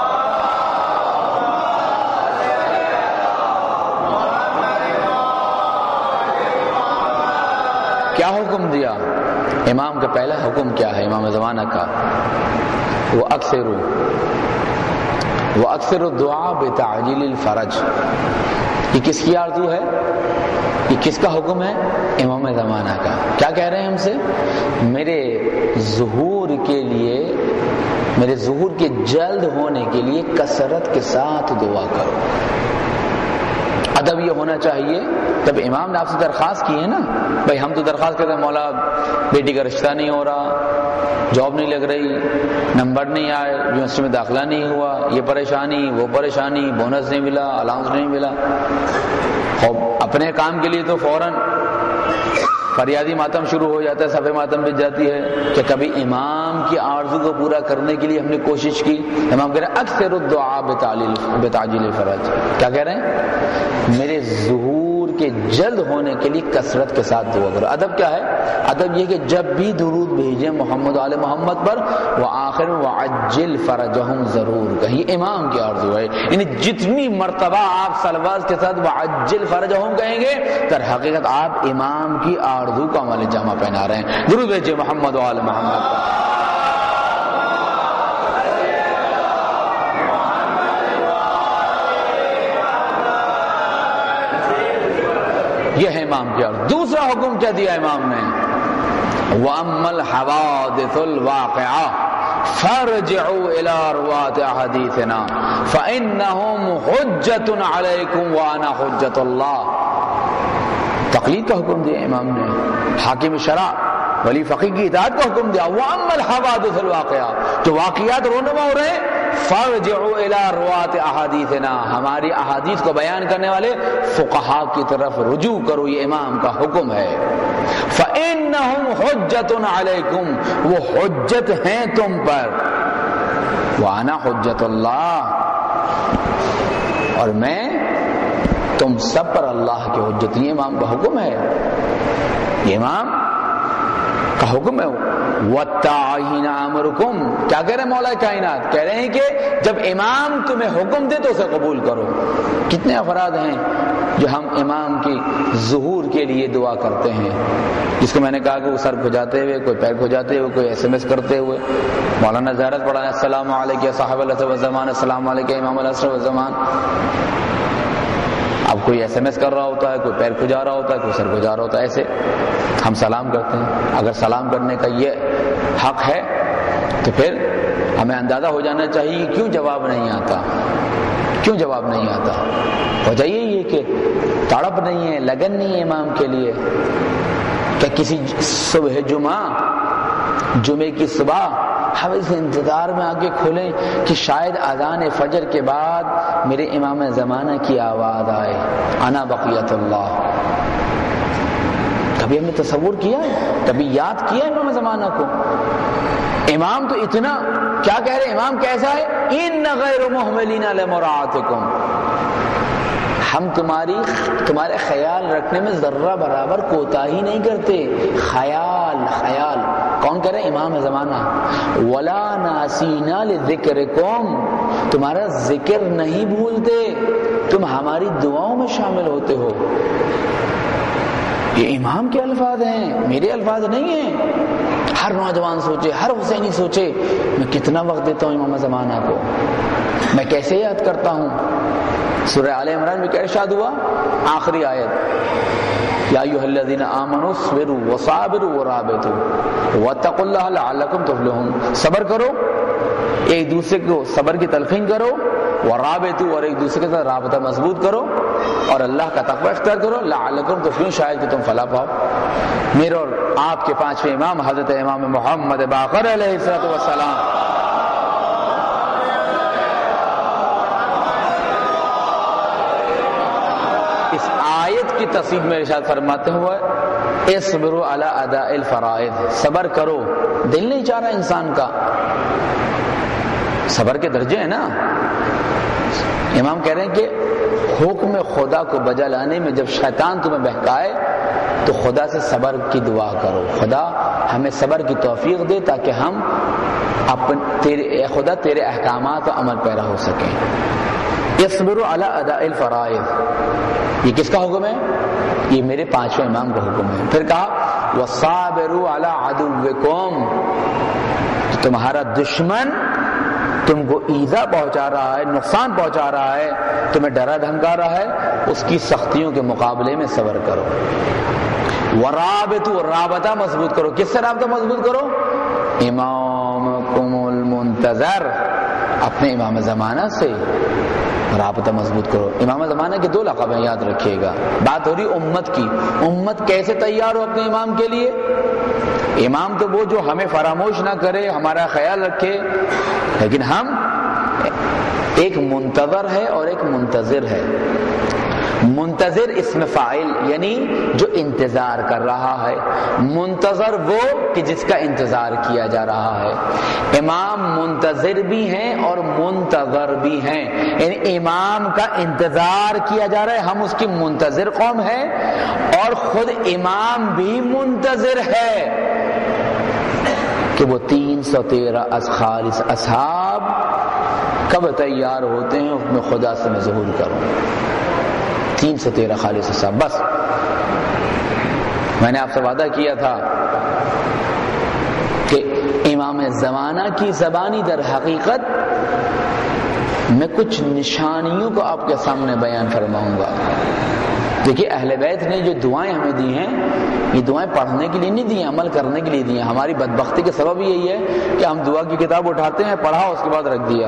کیا حکم دیا؟ امام کا پہلا حکم کیا ہے امام زمانہ کا؟ وہ اکثر وہ اکثر الدعاء بتعجیل الفرج۔ یہ کس کی آرزو ہے؟ یہ کس کا حکم ہے؟ امام زمانہ کا۔ کیا کہہ رہے ہیں ہم سے؟ میرے ظہور کے لیے، میرے ظہور کے جلد ہونے کے لیے کثرت کے ساتھ دعا کرو۔ ادب یہ ہونا چاہیے، جب امام نے آپ سے درخواست کی ہے نا، بھائی ہم تو درخواست کرتے ہیں مولا بیٹی کا رشتہ نہیں ہو رہا، جاب نہیں لگ رہی، نمبر نہیں آئے، یونیورسٹی میں داخلہ نہیں ہوا، یہ پریشانی وہ پریشانی، بونس نہیں ملا، الاؤنس نہیں ملا، اور اپنے کام کے لیے تو فوراً فریادی ماتم شروع ہو جاتا ہے، صفحہ ماتم بچ جاتی ہے کہ کبھی امام کی آرزو کو پورا کرنے کے لیے ہم نے کوشش کی۔ امام کہہ رہے ہیں اکثر الدعاء بتعجیل الفرج۔ کیا کہہ رہے ہیں؟ میرے ظہور کے جلد ہونے کے لیے کثرت کے ساتھ دعا کرو۔ ادب کیا ہے؟ ادب یہ کہ جب بھی درود بھیجیں محمد آل محمد پر، وآخر وعجل فرجہم ضرور کہیں، امام کی آرزو ہے۔ یعنی جتنی مرتبہ آپ صلوات کے ساتھ وعجل فرجہم کہیں گے، در حقیقت آپ امام کی آرزو کا عمل جامہ پہنا رہے ہیں۔ درود بھیجیں محمد آل محمد پر۔ یہ ہے امام کی آرزو۔ دوسرا حکم کیا دیا امام نے؟ وَأَمَّا الْحَوَادِثُ الْوَاقِعَةُ فَارْجِعُوا إِلَىٰ رُوَاةِ أَحَادِيثِنَا فَإِنَّهُمْ حُجَّةٌ عَلَيْكُمْ وَأَنَا حُجَّةُ اللَّهِ۔ تقلید کا حکم دیا امام نے، حاکم شرع ولی فقیہ کی اطاعت کا حکم دیا۔ وَأَمَّا الْحَوَادِثُ الْوَاقِعَةُ، جو واقعات رونما ہو رہے ہیں، فَارْجِعُوا إِلَىٰ رُوَاةِ أَحَادِيثِنَا، ہماری احادیث کو بیان کرنے والے فقہاء کی طرف رجوع کرو، یہ امام کا حکم ہے۔ فَإِنَّهُمْ حُجَّةٌ عَلَيْكُمْ، وہ حجت ہیں تم پر، وَأَنَا حُجَّةُ اللَّهِ، اور میں تم سب پر اللہ کے حجت۔ یہ امام کا حکم ہے، یہ امام کا حکم ہے۔ وَاتَّعِينَ أَمْرُكُمْ، کیا کہہ رہے ہیں مولا کائنات؟ کہہ رہے ہیں کہ جب امام تمہیں حکم دے تو اسے قبول کرو۔ کتنے افراد ہیں جو ہم امام کی ظہور کے لیے دعا کرتے ہیں، جس کو میں نے کہا کہ وہ سر کھجاتے ہوئے، کوئی پیر کھجاتے ہوئے، کوئی ایس ایم ایس کرتے ہوئے، مولانا زیارت پڑھا ہے السلام علیکم یا صاحب العصر والزمان، السلام علیکم امام العصر والزمان۔ اب کوئی ایس ایم ایس کر رہا ہوتا ہے، کوئی پیر کھجا رہا ہوتا ہے، کوئی سر کھجا رہا ہوتا ہے، ایسے ہم سلام کرتے ہیں۔ اگر سلام کرنے کا یہ حق ہے تو پھر ہمیں اندازہ ہو جانا چاہیے کیوں جواب نہیں آتا، کیوں جواب نہیں آتا۔ وجہ یہ کہ تڑپ نہیں ہے، لگن نہیں ہے امام کے لیے۔ کہ کسی صبح جمعہ جمعے کی صبح ہم اس انتظار میں آگے کھولیں کہ شاید اذان فجر کے بعد میرے امام زمانہ کی آواز آئے، انا بقیت اللہ۔ کبھی ہم نے تصور کیا ہے، کبھی یاد کیا ہے امام زمانہ کو؟ امام تو اتنا کیا کہہ رہے، امام کیسا ہے؟ ان غیر محملین لمراعاتکم، ہم تمہاری تمہارے خیال رکھنے میں ذرہ برابر کوتاہی نہیں کرتے۔ خیال خیال کون کہہ رہے؟ امام زمانہ۔ ولا ناسینا لذکرکم، تمہارا ذکر نہیں بھولتے، تم ہماری دعاؤں میں شامل ہوتے ہو۔ یہ امام کے الفاظ ہیں، میرے الفاظ نہیں ہیں۔ ہر نوجوان سوچے، ہر حسینی سوچے، میں کتنا وقت دیتا ہوں امام زمانہ کو، میں کیسے یاد کرتا ہوں۔ سورہ آل عمران میں کیا ارشاد ہوا؟ آخری آیت، یا ایھا الذین آمنوا اصبروا وصابروا ورابطوا واتقوا اللہ لعلکم تفلحون، صبر کرو، ایک دوسرے کو صبر کی تلقین کرو، ورابطوا، اور ایک دوسرے کے ساتھ رابطہ مضبوط کرو، اور اللہ کا تقوی اختیار کرو، لعلکم تفلحون، شاید کہ تم فلاح پاؤ۔ میرے اور آپ کے پانچویں امام حضرت امام محمد باقر علیہ الصلوۃ والسلام اس آیت کی تصدیق میں ارشاد فرماتے ہوئے اصبروا علی اداء الفرائض، صبر کرو، دل نہیں چاہ رہا انسان کا، صبر کے درجے ہیں نا۔ امام کہہ رہے ہیں کہ حکم خدا کو بجا لانے میں جب شیطان تمہیں بہکائے تو خدا سے صبر کی دعا کرو، خدا ہمیں صبر کی توفیق دے تاکہ ہم اپنے تیرے اے خدا تیرے احکامات و عمل پیرا ہو سکیں۔ اصبروا علی اداء الفرائض، یہ کس کا حکم ہے؟ یہ میرے پانچویں امام کا حکم ہے۔ پھر کہا وصابروا علی عدوکم، تمہارا دشمن تم کو ایذا پہنچا رہا ہے، نقصان پہنچا رہا ہے، تمہیں ڈرا دھمکا رہا ہے، اس کی سختیوں کے مقابلے میں صبر کرو۔ ورابطوا، رابطہ مضبوط کرو، کس سے رابطہ مضبوط کرو؟ امامکم المنتظر، اپنے امام زمانہ سے رابطہ مضبوط کرو۔ امام زمانہ کے دو لقب ہیں، یاد رکھیے گا۔ بات ہو رہی امت کی، امت کیسے تیار ہو اپنے امام کے لیے؟ امام تو وہ جو ہمیں فراموش نہ کرے، ہمارا خیال رکھے، لیکن ہم ایک منتظر ہے اور ایک منتظر ہے۔ منتظر اسم فاعل یعنی جو انتظار کر رہا ہے، منتظر وہ کہ جس کا انتظار کیا جا رہا ہے۔ امام منتظر بھی ہیں اور منتظر بھی ہیں، یعنی امام کا انتظار کیا جا رہا ہے، ہم اس کی منتظر قوم ہیں، اور خود امام بھی منتظر ہے کہ وہ تین سو تیرہ خالص اصحاب کب تیار ہوتے ہیں حکم خدا سے میں ظہور کروں۔ تین سو تیرہ خالص اصحاب، بس میں نے آپ سے وعدہ کیا تھا کہ امام زمانہ کی زبانی در حقیقت میں کچھ نشانیوں کو آپ کے سامنے بیان فرماؤں گا۔ دیکھیے اہل بیت نے جو دعائیں ہمیں دی ہیں، یہ دعائیں پڑھنے کے لیے نہیں دی ہیں، عمل کرنے کے لیے دی ہیں۔ ہماری بدبختی کے سبب یہی ہے کہ ہم دعا کی کتاب اٹھاتے ہیں، پڑھا اس کے بعد رکھ دیا۔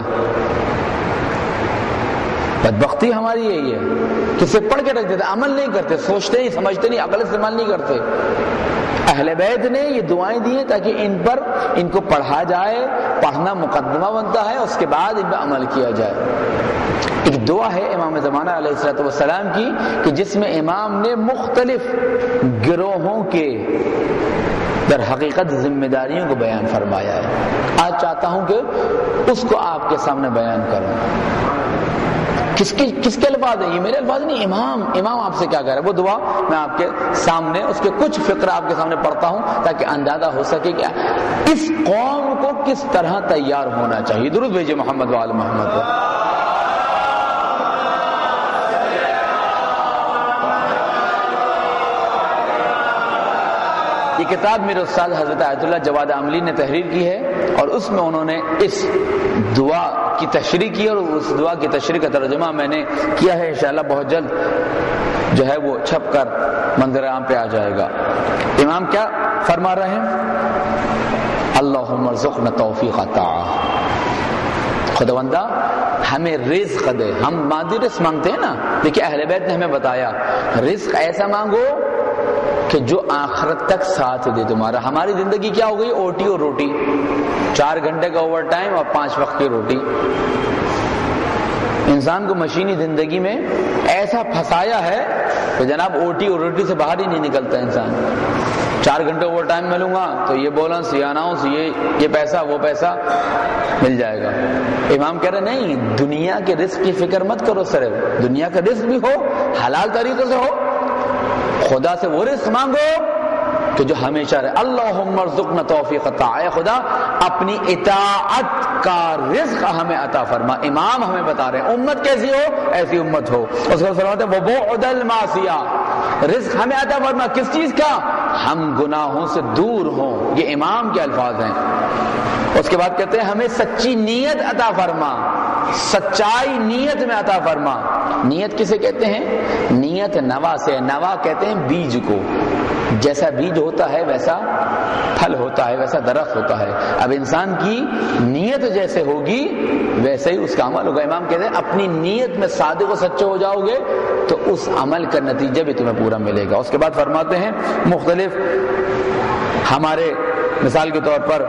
بدبختی ہماری یہی ہے کہ صرف پڑھ کے رکھ دیتے، عمل نہیں کرتے، سوچتے نہیں، سمجھتے نہیں، عقل استعمال نہیں کرتے۔ اہل بیت نے یہ دعائیں دی ہیں تاکہ ان پر ان کو پڑھا جائے، پڑھنا مقدمہ بنتا ہے، اس کے بعد ان پر عمل کیا جائے۔ ایک دعا ہے امام زمانہ علیہ الصلوۃ والسلام کی کہ جس میں امام نے مختلف گروہوں کے در حقیقت ذمہ داریوں کو بیان فرمایا ہے۔ آج چاہتا ہوں کہ اس کو آپ کے سامنے بیان کروں۔ کس کے کس کے الفاظ ہیں؟ یہ میرے الفاظ نہیں، امام امام آپ سے کیا کہہ رہا ہے وہ دعا میں آپ کے سامنے اس کے کچھ فقرہ آپ کے سامنے پڑھتا ہوں تاکہ اندازہ ہو سکے کہ اس قوم کو کس طرح تیار ہونا چاہیے۔ درود بھیجیے محمد وآل محمد کو۔ یہ کتاب میرے استاد حضرت آیت اللہ جواد عاملی نے تحریر کی ہے، اور اس میں انہوں نے اس دعا کی تشریح کی اور اس دعا کی تشریح کا ترجمہ میں نے کیا ہے، انشاءاللہ بہت جلد جو ہے وہ چھپ کر منظر عام پہ آ جائے گا۔ امام کیا فرما رہے ہیں؟ اللہم ارزقنا توفیق عطا، خداوندہ ہمیں رزق دے۔ ہم مادی رزق مانگتے ہیں نا، دیکھیں اہل بیت نے ہمیں بتایا رزق ایسا مانگو کہ جو آخرت تک ساتھ دے تمہارا۔ ہماری زندگی کیا ہو گئی؟ اوٹی اور روٹی، چار گھنٹے کا اوور ٹائم اور پانچ وقت کی روٹی۔ انسان کو مشینی زندگی میں ایسا پھنسایا ہے کہ جناب اوٹی اور روٹی سے باہر ہی نہیں نکلتا انسان۔ چار گھنٹے اوور ٹائم ملوں گا تو یہ بولنس، یہ اناؤنس، یہ یہ پیسہ وہ پیسہ مل جائے گا۔ امام کہہ رہے نہیں، دنیا کے رزق کی فکر مت کرو، صرف دنیا کا رزق بھی ہو، حلال طریقے سے ہو، خدا سے وہ رزق مانگو کہ جو ہمیشہ رہے۔ اللہم ارزقنا توفیق عطا، اے خدا اپنی اطاعت کا رزق ہمیں عطا فرما۔ امام ہمیں بتا رہے ہیں امت کیسی ہو ایسی امت ہو۔ اس کو فرماتے ہیں وبعد المعصیہ، رزق ہمیں عطا فرما کس چیز کا؟ ہم گناہوں سے دور ہوں، یہ امام کے الفاظ ہیں۔ اس کے بعد کہتے ہیں ہمیں سچی نیت عطا فرما، سچائی نیت میں عطا فرما۔ نیت کسے کہتے ہیں؟ نیت نوا سے، نوا کہتے ہیں بیج کو، جیسا بیج ہوتا ہے ویسا پھل ہوتا ہے، ویسا درخت ہوتا ہے۔ اب انسان کی نیت جیسے ہوگی ویسے ہی اس کا عمل ہوگا۔ امام کہتے ہیں اپنی نیت میں صادق و سچے ہو جاؤ گے تو اس عمل کا نتیجہ بھی تمہیں پورا ملے گا۔ اس کے بعد فرماتے ہیں مختلف ہمارے مثال کے طور پر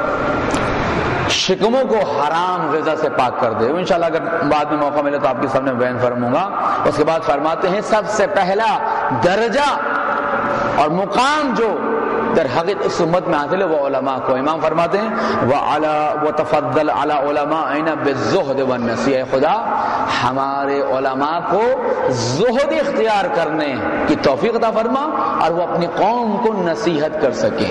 شکموں کو حرام غذا سے پاک کر دے، انشاءاللہ اگر بعد میں موقع ملے تو آپ کے سامنے بیان فرموں گا۔ اس کے بعد فرماتے ہیں سب سے پہلا درجہ اور مقام جو در حقیقت اس امت میں حاصل ہے وہ علماء کو۔ امام فرماتے ہیں وعلى وتفضل على علمائنا بالزہد والنصیحہ، خدا ہمارے علماء کو زہد اختیار کرنے کی توفیق عطا فرما اور وہ اپنی قوم کو نصیحت کر سکیں۔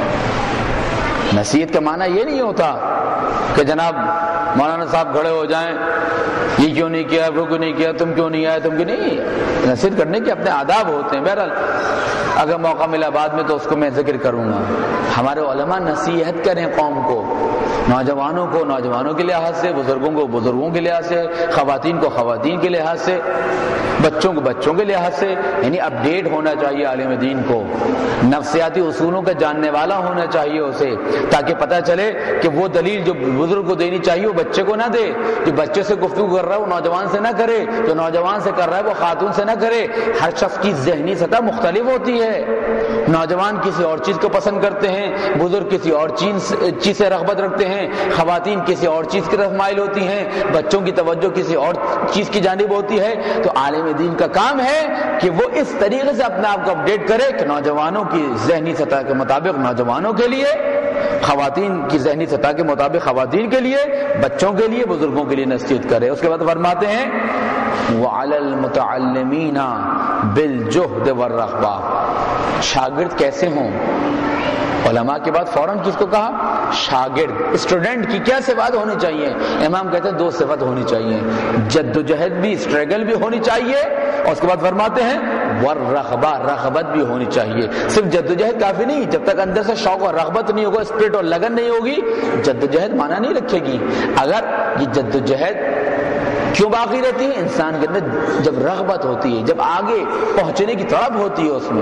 نصیحت کا معنی یہ نہیں ہوتا کہ جناب مولانا صاحب کھڑے ہو جائیں، یہ کیوں نہیں کیا، وہ کیوں نہیں کیا، تم کیوں نہیں آئے، تم کیوں نہیں۔ نصیحت کرنے کے اپنے آداب ہوتے ہیں۔ بہرحال اگر موقع ملا بعد میں تو اس کو میں ذکر کروں گا۔ ہمارے علماء نصیحت کریں قوم کو، نوجوانوں کو نوجوانوں کے لحاظ سے، بزرگوں کو بزرگوں کے لحاظ سے، خواتین کو خواتین کے لحاظ سے، بچوں کو بچوں کے لحاظ سے، یعنی اپ ڈیٹ ہونا چاہیے عالم دین کو، نفسیاتی اصولوں کا جاننے والا ہونا چاہیے اسے، تاکہ پتہ چلے کہ وہ دلیل جو بزرگ کو دینی چاہیے وہ بچے کو نہ دے، جو بچے سے گفتگو کر رہا ہے وہ نوجوان سے نہ کرے، جو نوجوان سے کر رہا ہے وہ خاتون سے نہ کرے۔ ہر شخص کی ذہنی سطح مختلف ہوتی ہے، نوجوان کسی اور چیز کو پسند کرتے ہیں، بزرگ کسی اور چیز چیز سے رغبت رکھتے ہیں، خواتین کسی اور چیز کی طرف مائل ہوتی ہیں، بچوں کی توجہ کسی اور چیز کی جانب ہوتی ہے۔ تو عالم دین کا کام ہے کہ وہ اس طریقے سے اپنے آپ کو اپڈیٹ کرے کہ نوجوانوں کی ذہنی سطح کے مطابق نوجوانوں کے لیے، خواتین کی ذہنی سطح کے مطابق خواتین کے لیے، بچوں کے لیے، بزرگوں کے لیے نصیحت کرے۔ اس کے بعد فرماتے ہیں وعلی المتعلمین بالجہد والرغبہ، شاگرد کیسے ہوں؟ علماء کے بعد فوراً کس کو کہا؟ شاگرد، اسٹوڈنٹ کی کیا صفات ہونی چاہیے؟ امام کہتے ہیں دو صفات ہونی چاہیے، جد و جہد بھی، اسٹرگل بھی ہونی چاہیے، اور اس کے بعد فرماتے ہیں والرغبہ، رغبت بھی ہونی چاہیے۔ صرف جد و جہد کافی نہیں، جب تک اندر سے شوق اور رغبت نہیں ہوگا، اسپرٹ اور لگن نہیں ہوگی، جد و جہد معنی نہیں رکھے گی۔ اگر یہ جد و جہد کیوں باقی رہتی ہے؟ انسان کے اندر جب رغبت ہوتی ہے، جب آگے پہنچنے کی طلب ہوتی ہے، اس میں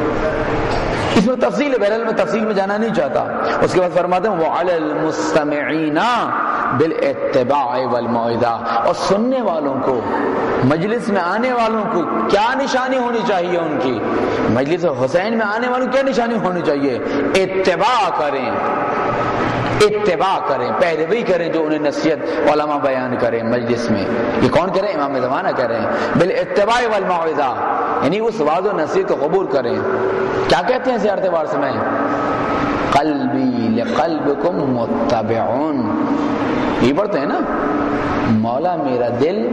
اس میں تفصیل ہے، بہرحال میں تفصیل میں جانا نہیں چاہتا۔ اس کے بعد فرماتے ہیں وعلی المستمعین بالاتباع والموعظہ، اور سننے والوں کو، مجلس میں آنے والوں کو کیا نشانی ہونی چاہیے؟ ان کی مجلس حسین میں آنے والوں کو کیا نشانی ہونی چاہیے؟ اتباع کریں، اتباع کریں، پیروی کریں جو انہیں نصیحت علماء بیان کریں مجلس میں۔ یہ کون کہہ رہے ہیں؟ امام زمانہ کہہ رہے ہیں بالاتباع والموعظہ، یعنی اس وعظ و نصیحت کو قبول کریں۔ کیا کہتے ہیں زیارت وارث میں؟ قلبی لقلبکم متبعون، یہ پڑھتے ہیں نا، مولا میرا دل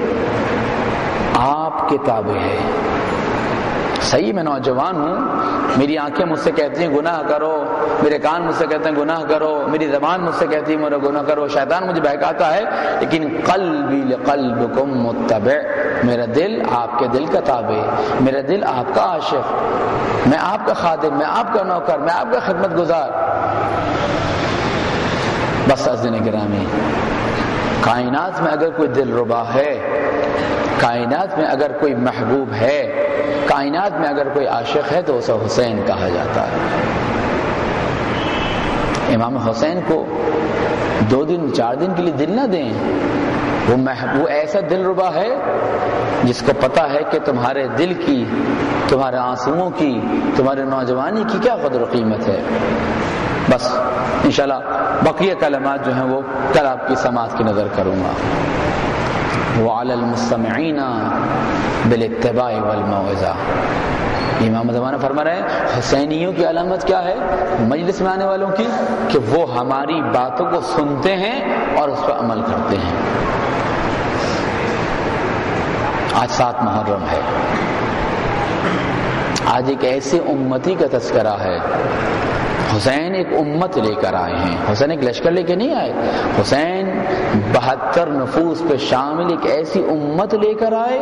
آپ کے تابع ہے۔ صحیح میں نوجوان ہوں، میری آنکھیں مجھ سے کہتی ہیں گناہ کرو، میرے کان مجھ سے کہتے ہیں گناہ کرو، میری زبان مجھ سے کہتی ہے میرا گناہ کرو، شیطان مجھے بہکاتا ہے، لیکن قلبی لقلبکم متبع، میرا دل آپ کے دل کا تابع، میرا دل آپ کا عاشق، میں آپ کا خادم، میں آپ کا نوکر، میں آپ کا خدمت گزار۔ بس عزیزان گرامی، کائنات میں اگر کوئی دل ربا ہے، کائنات میں اگر کوئی محبوب ہے، کائنات میں اگر کوئی عاشق ہے تو اسے حسین کہا جاتا ہے۔ امام حسین کو دو دن چار دن کے لیے دل نہ دیں، وہ محبوب ایسا دل ربا ہے جس کو پتا ہے کہ تمہارے دل کی، تمہارے آنسوؤں کی، تمہارے نوجوانی کی کیا قدر و قیمت ہے۔ بس انشاءاللہ بقیہ کلمات جو ہیں وہ کل آپ کی سماعت کی نظر کروں گا۔ وعلی المستمعین بالاتباع والموعظہ، امام زمانہ فرما رہے ہیں حسینیوں کی علامت کیا ہے مجلس میں آنے والوں کی، کہ وہ ہماری باتوں کو سنتے ہیں اور اس پر عمل کرتے ہیں۔ آج سات محرم ہے، آج ایک ایسے امتی کا تذکرہ ہے۔ حسین ایک امت لے کر آئے ہیں، حسین ایک لشکر لے کے نہیں آئے، حسین بہتر نفوس پہ شامل ایک ایسی امت لے کر آئے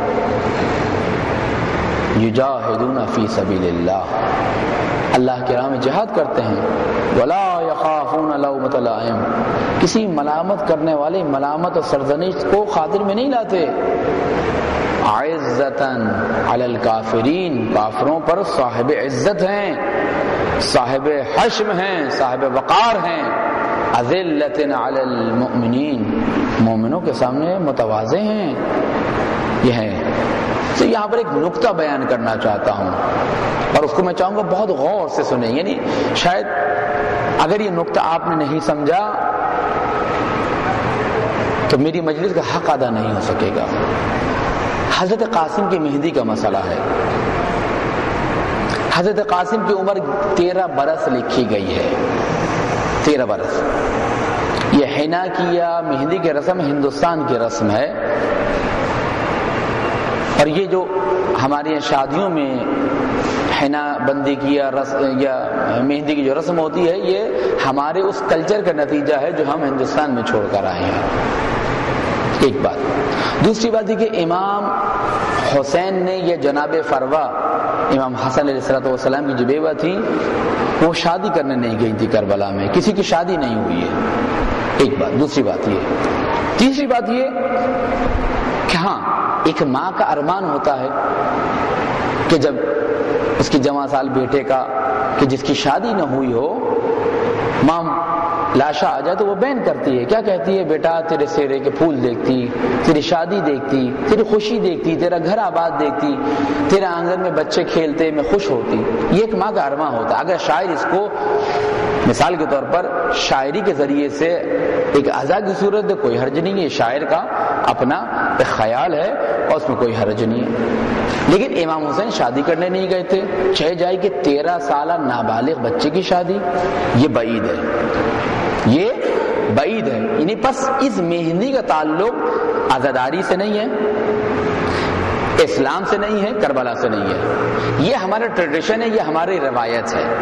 یجاہدون فی سبیل اللہ، اللہ کے راہ میں جہاد کرتے ہیں۔ ولا یخافون لومۃ لائم، کسی ملامت کرنے والے ملامت اور سرزنش کو خاطر میں نہیں لاتے۔ عزتاً علی الکافرین، کافروں پر صاحب عزت ہیں، صاحب حشم ہیں، صاحب وقار ہیں۔ اذلۃ علی المؤمنین، مومنوں کے سامنے متواضع ہیں۔ یہ ہے تو یہاں پر ایک نقطہ بیان کرنا چاہتا ہوں اور اس کو میں چاہوں گا بہت غور سے سنیں، یعنی شاید اگر یہ نقطہ آپ نے نہیں سمجھا تو میری مجلس کا حق ادا نہیں ہو سکے گا۔ حضرت قاسم کی مہندی کا مسئلہ ہے۔ حضرت قاسم کی عمر تیرہ برس لکھی گئی ہے، تیرہ برس۔ یہ حنا کی یا مہندی کی رسم ہندوستان کی رسم ہے، اور یہ جو ہمارے یہاں شادیوں میں حنا بندی کی یا رس یا مہندی کی جو رسم ہوتی ہے، یہ ہمارے اس کلچر کا نتیجہ ہے جو ہم ہندوستان میں چھوڑ کر آئے ہیں۔ ایک بات۔ دوسری بات یہ کہ امام حسین نے یہ جناب فروا امام حسن علیہ السلام کی جو بیوہ تھی وہ شادی کرنے نہیں گئی تھی کربلا میں، کسی کی شادی نہیں ہوئی ہے، ایک بات۔ دوسری بات یہ، تیسری بات یہ کہ ہاں ایک ماں کا ارمان ہوتا ہے کہ جب اس کی جوان سال بیٹے کا کہ جس کی شادی نہ ہوئی ہو ماں لاشا آ جائے تو وہ بین کرتی ہے، کیا کہتی ہے؟ بیٹا تیرے سیرے کے پھول دیکھتی، تیری شادی دیکھتی، تیری خوشی دیکھتی، تیرا گھر آباد دیکھتی، تیرے آنگن میں بچے کھیلتے میں خوش ہوتی۔ یہ ایک ماں کا ارمان ہوتا ہے۔ اگر شاعر اس کو مثال کے طور پر شاعری کے ذریعے سے ایک اعزاز کی صورت دے، کوئی حرج نہیں ہے، شاعر کا اپنا ایک خیال ہے اور اس میں کوئی حرج نہیں ہے۔ لیکن امام حسین شادی کرنے نہیں گئے تھے، چاہے جائے کہ تیرہ سالہ نابالغ بچے کی شادی، یہ بعید ہے، یہ بعید ہے۔ یعنی پس اس مہندی کا تعلق عزاداری سے نہیں ہے، اسلام سے نہیں ہے، کربلا سے نہیں ہے، یہ ہمارا ٹریڈیشن ہے، یہ ہماری روایت ہے۔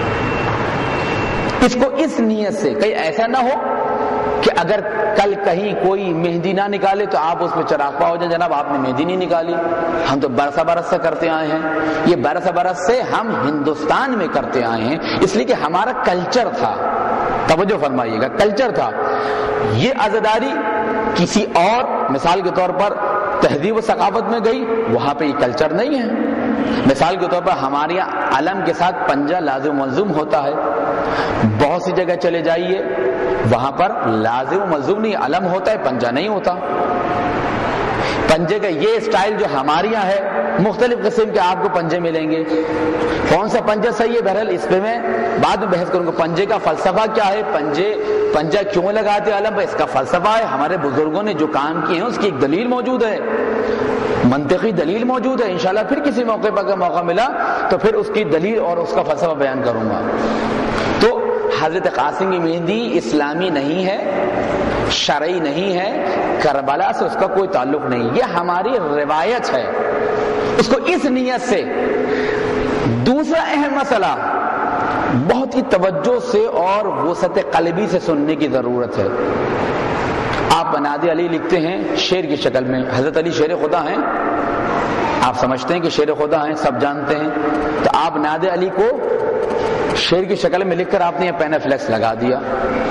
اس کو اس نیت سے کہیں ایسا نہ ہو کہ اگر کل کہیں کوئی مہندی نہ نکالے تو آپ اس میں چراغ ہو جائیں، جناب آپ نے مہندی نہیں نکالی، ہم تو برسہ برس سے کرتے آئے ہیں۔ یہ برسہ برس سے ہم ہندوستان میں کرتے آئے ہیں، اس لیے کہ ہمارا کلچر تھا، توجہ فرمائیے گا، کلچر تھا۔ یہ عزاداری کسی اور مثال کے طور پر تہذیب و ثقافت میں گئی، وہاں پہ یہ کلچر نہیں ہے۔ مثال کے طور پر ہمارے یہاں علم کے ساتھ پنجہ لازم ملزوم ہوتا ہے، بہت سی جگہ چلے جائیے وہاں پر لازم ملزوم نہیں، علم ہوتا ہے، پنجہ نہیں ہوتا۔ پنجے کا یہ اسٹائل جو ہمارے یہاں ہے، مختلف قسم کے آپ کو پنجے ملیں گے، کون سا پنجہ صحیح ہے بہرحال اس پہ میں بعد میں بحث کروں گا۔ پنجے کا فلسفہ کیا ہے، پنجے پنجہ کیوں لگاتے علم پر، اس کا فلسفہ ہے، ہمارے بزرگوں نے جو کام کیے ہیں اس کی ایک دلیل موجود ہے، منطقی دلیل موجود ہے۔ انشاءاللہ پھر کسی موقع پر اگر موقع ملا تو پھر اس کی دلیل اور اس کا فلسفہ بیان کروں گا۔ تو حضرت قاسم کی مہندی اسلامی نہیں ہے، شرعی نہیں ہے، کربلا سے اس کا کوئی تعلق نہیں، یہ ہماری روایت ہے، اس کو اس نیت سے۔ دوسرا اہم مسئلہ بہت ہی توجہ سے اور وسعت قلبی سے سننے کی ضرورت ہے۔ آپ نادی علی لکھتے ہیں شعر کی شکل میں، حضرت علی شیر خدا ہیں، آپ سمجھتے ہیں کہ شیر خدا ہیں، سب جانتے ہیں، تو آپ نادی علی کو شعر کی شکل میں لکھ کر آپ نے یہ پین فلیکس لگا دیا۔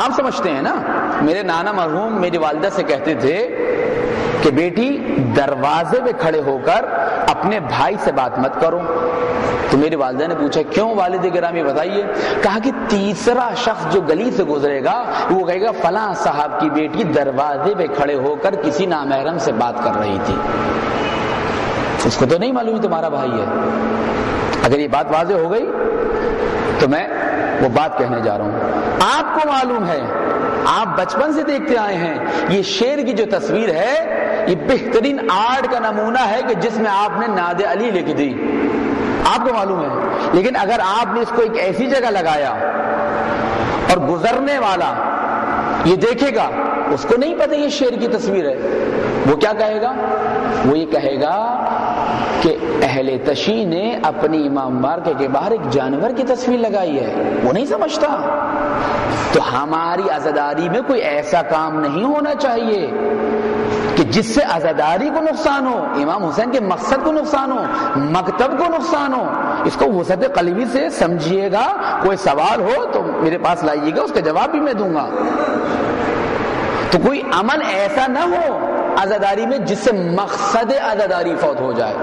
آپ سمجھتے ہیں نا، میرے نانا مرحوم میری والدہ سے کہتے تھے کہ بیٹی دروازے پہ کھڑے ہو کر اپنے بھائی سے بات مت کرو. تو میری والدہ نے پوچھا کیوں والد گرامی بتائیے؟ کہا کہ تیسرا شخص جو گلی سے گزرے گا وہ کہے گا فلاں صاحب کی بیٹی دروازے پہ کھڑے ہو کر کسی نامحرم سے بات کر رہی تھی. اس کو تو نہیں معلوم تمہارا بھائی ہے. اگر یہ بات واضح ہو گئی تو میں وہ بات کہنے جا رہا ہوں. آپ کو معلوم ہے، آپ بچپن سے دیکھتے آئے ہیں، یہ شیر کی جو تصویر ہے یہ بہترین آرٹ کا نمونہ ہے کہ جس میں آپ نے ناد علی لکھ دی. آپ کو معلوم ہے، لیکن اگر آپ نے اس کو ایک ایسی جگہ لگایا اور گزرنے والا یہ دیکھے گا، اس کو نہیں پتہ یہ شیر کی تصویر ہے، وہ کیا کہے گا؟ وہ یہ کہے گا کہ اہل تشیع نے اپنی امام مارکے کے باہر ایک جانور کی تصویر لگائی ہے. وہ نہیں سمجھتا. تو ہماری عزاداری میں کوئی ایسا کام نہیں ہونا چاہیے کہ جس سے عزاداری کو نقصان ہو، امام حسین کے مقصد کو نقصان ہو، مکتب کو نقصان ہو. اس کو وسعت قلبی سے سمجھیے گا. کوئی سوال ہو تو میرے پاس لائیے گا، اس کا جواب بھی میں دوں گا. تو کوئی عمل ایسا نہ ہو عزاداری میں جس سے مقصد عزاداری فوت ہو جائے.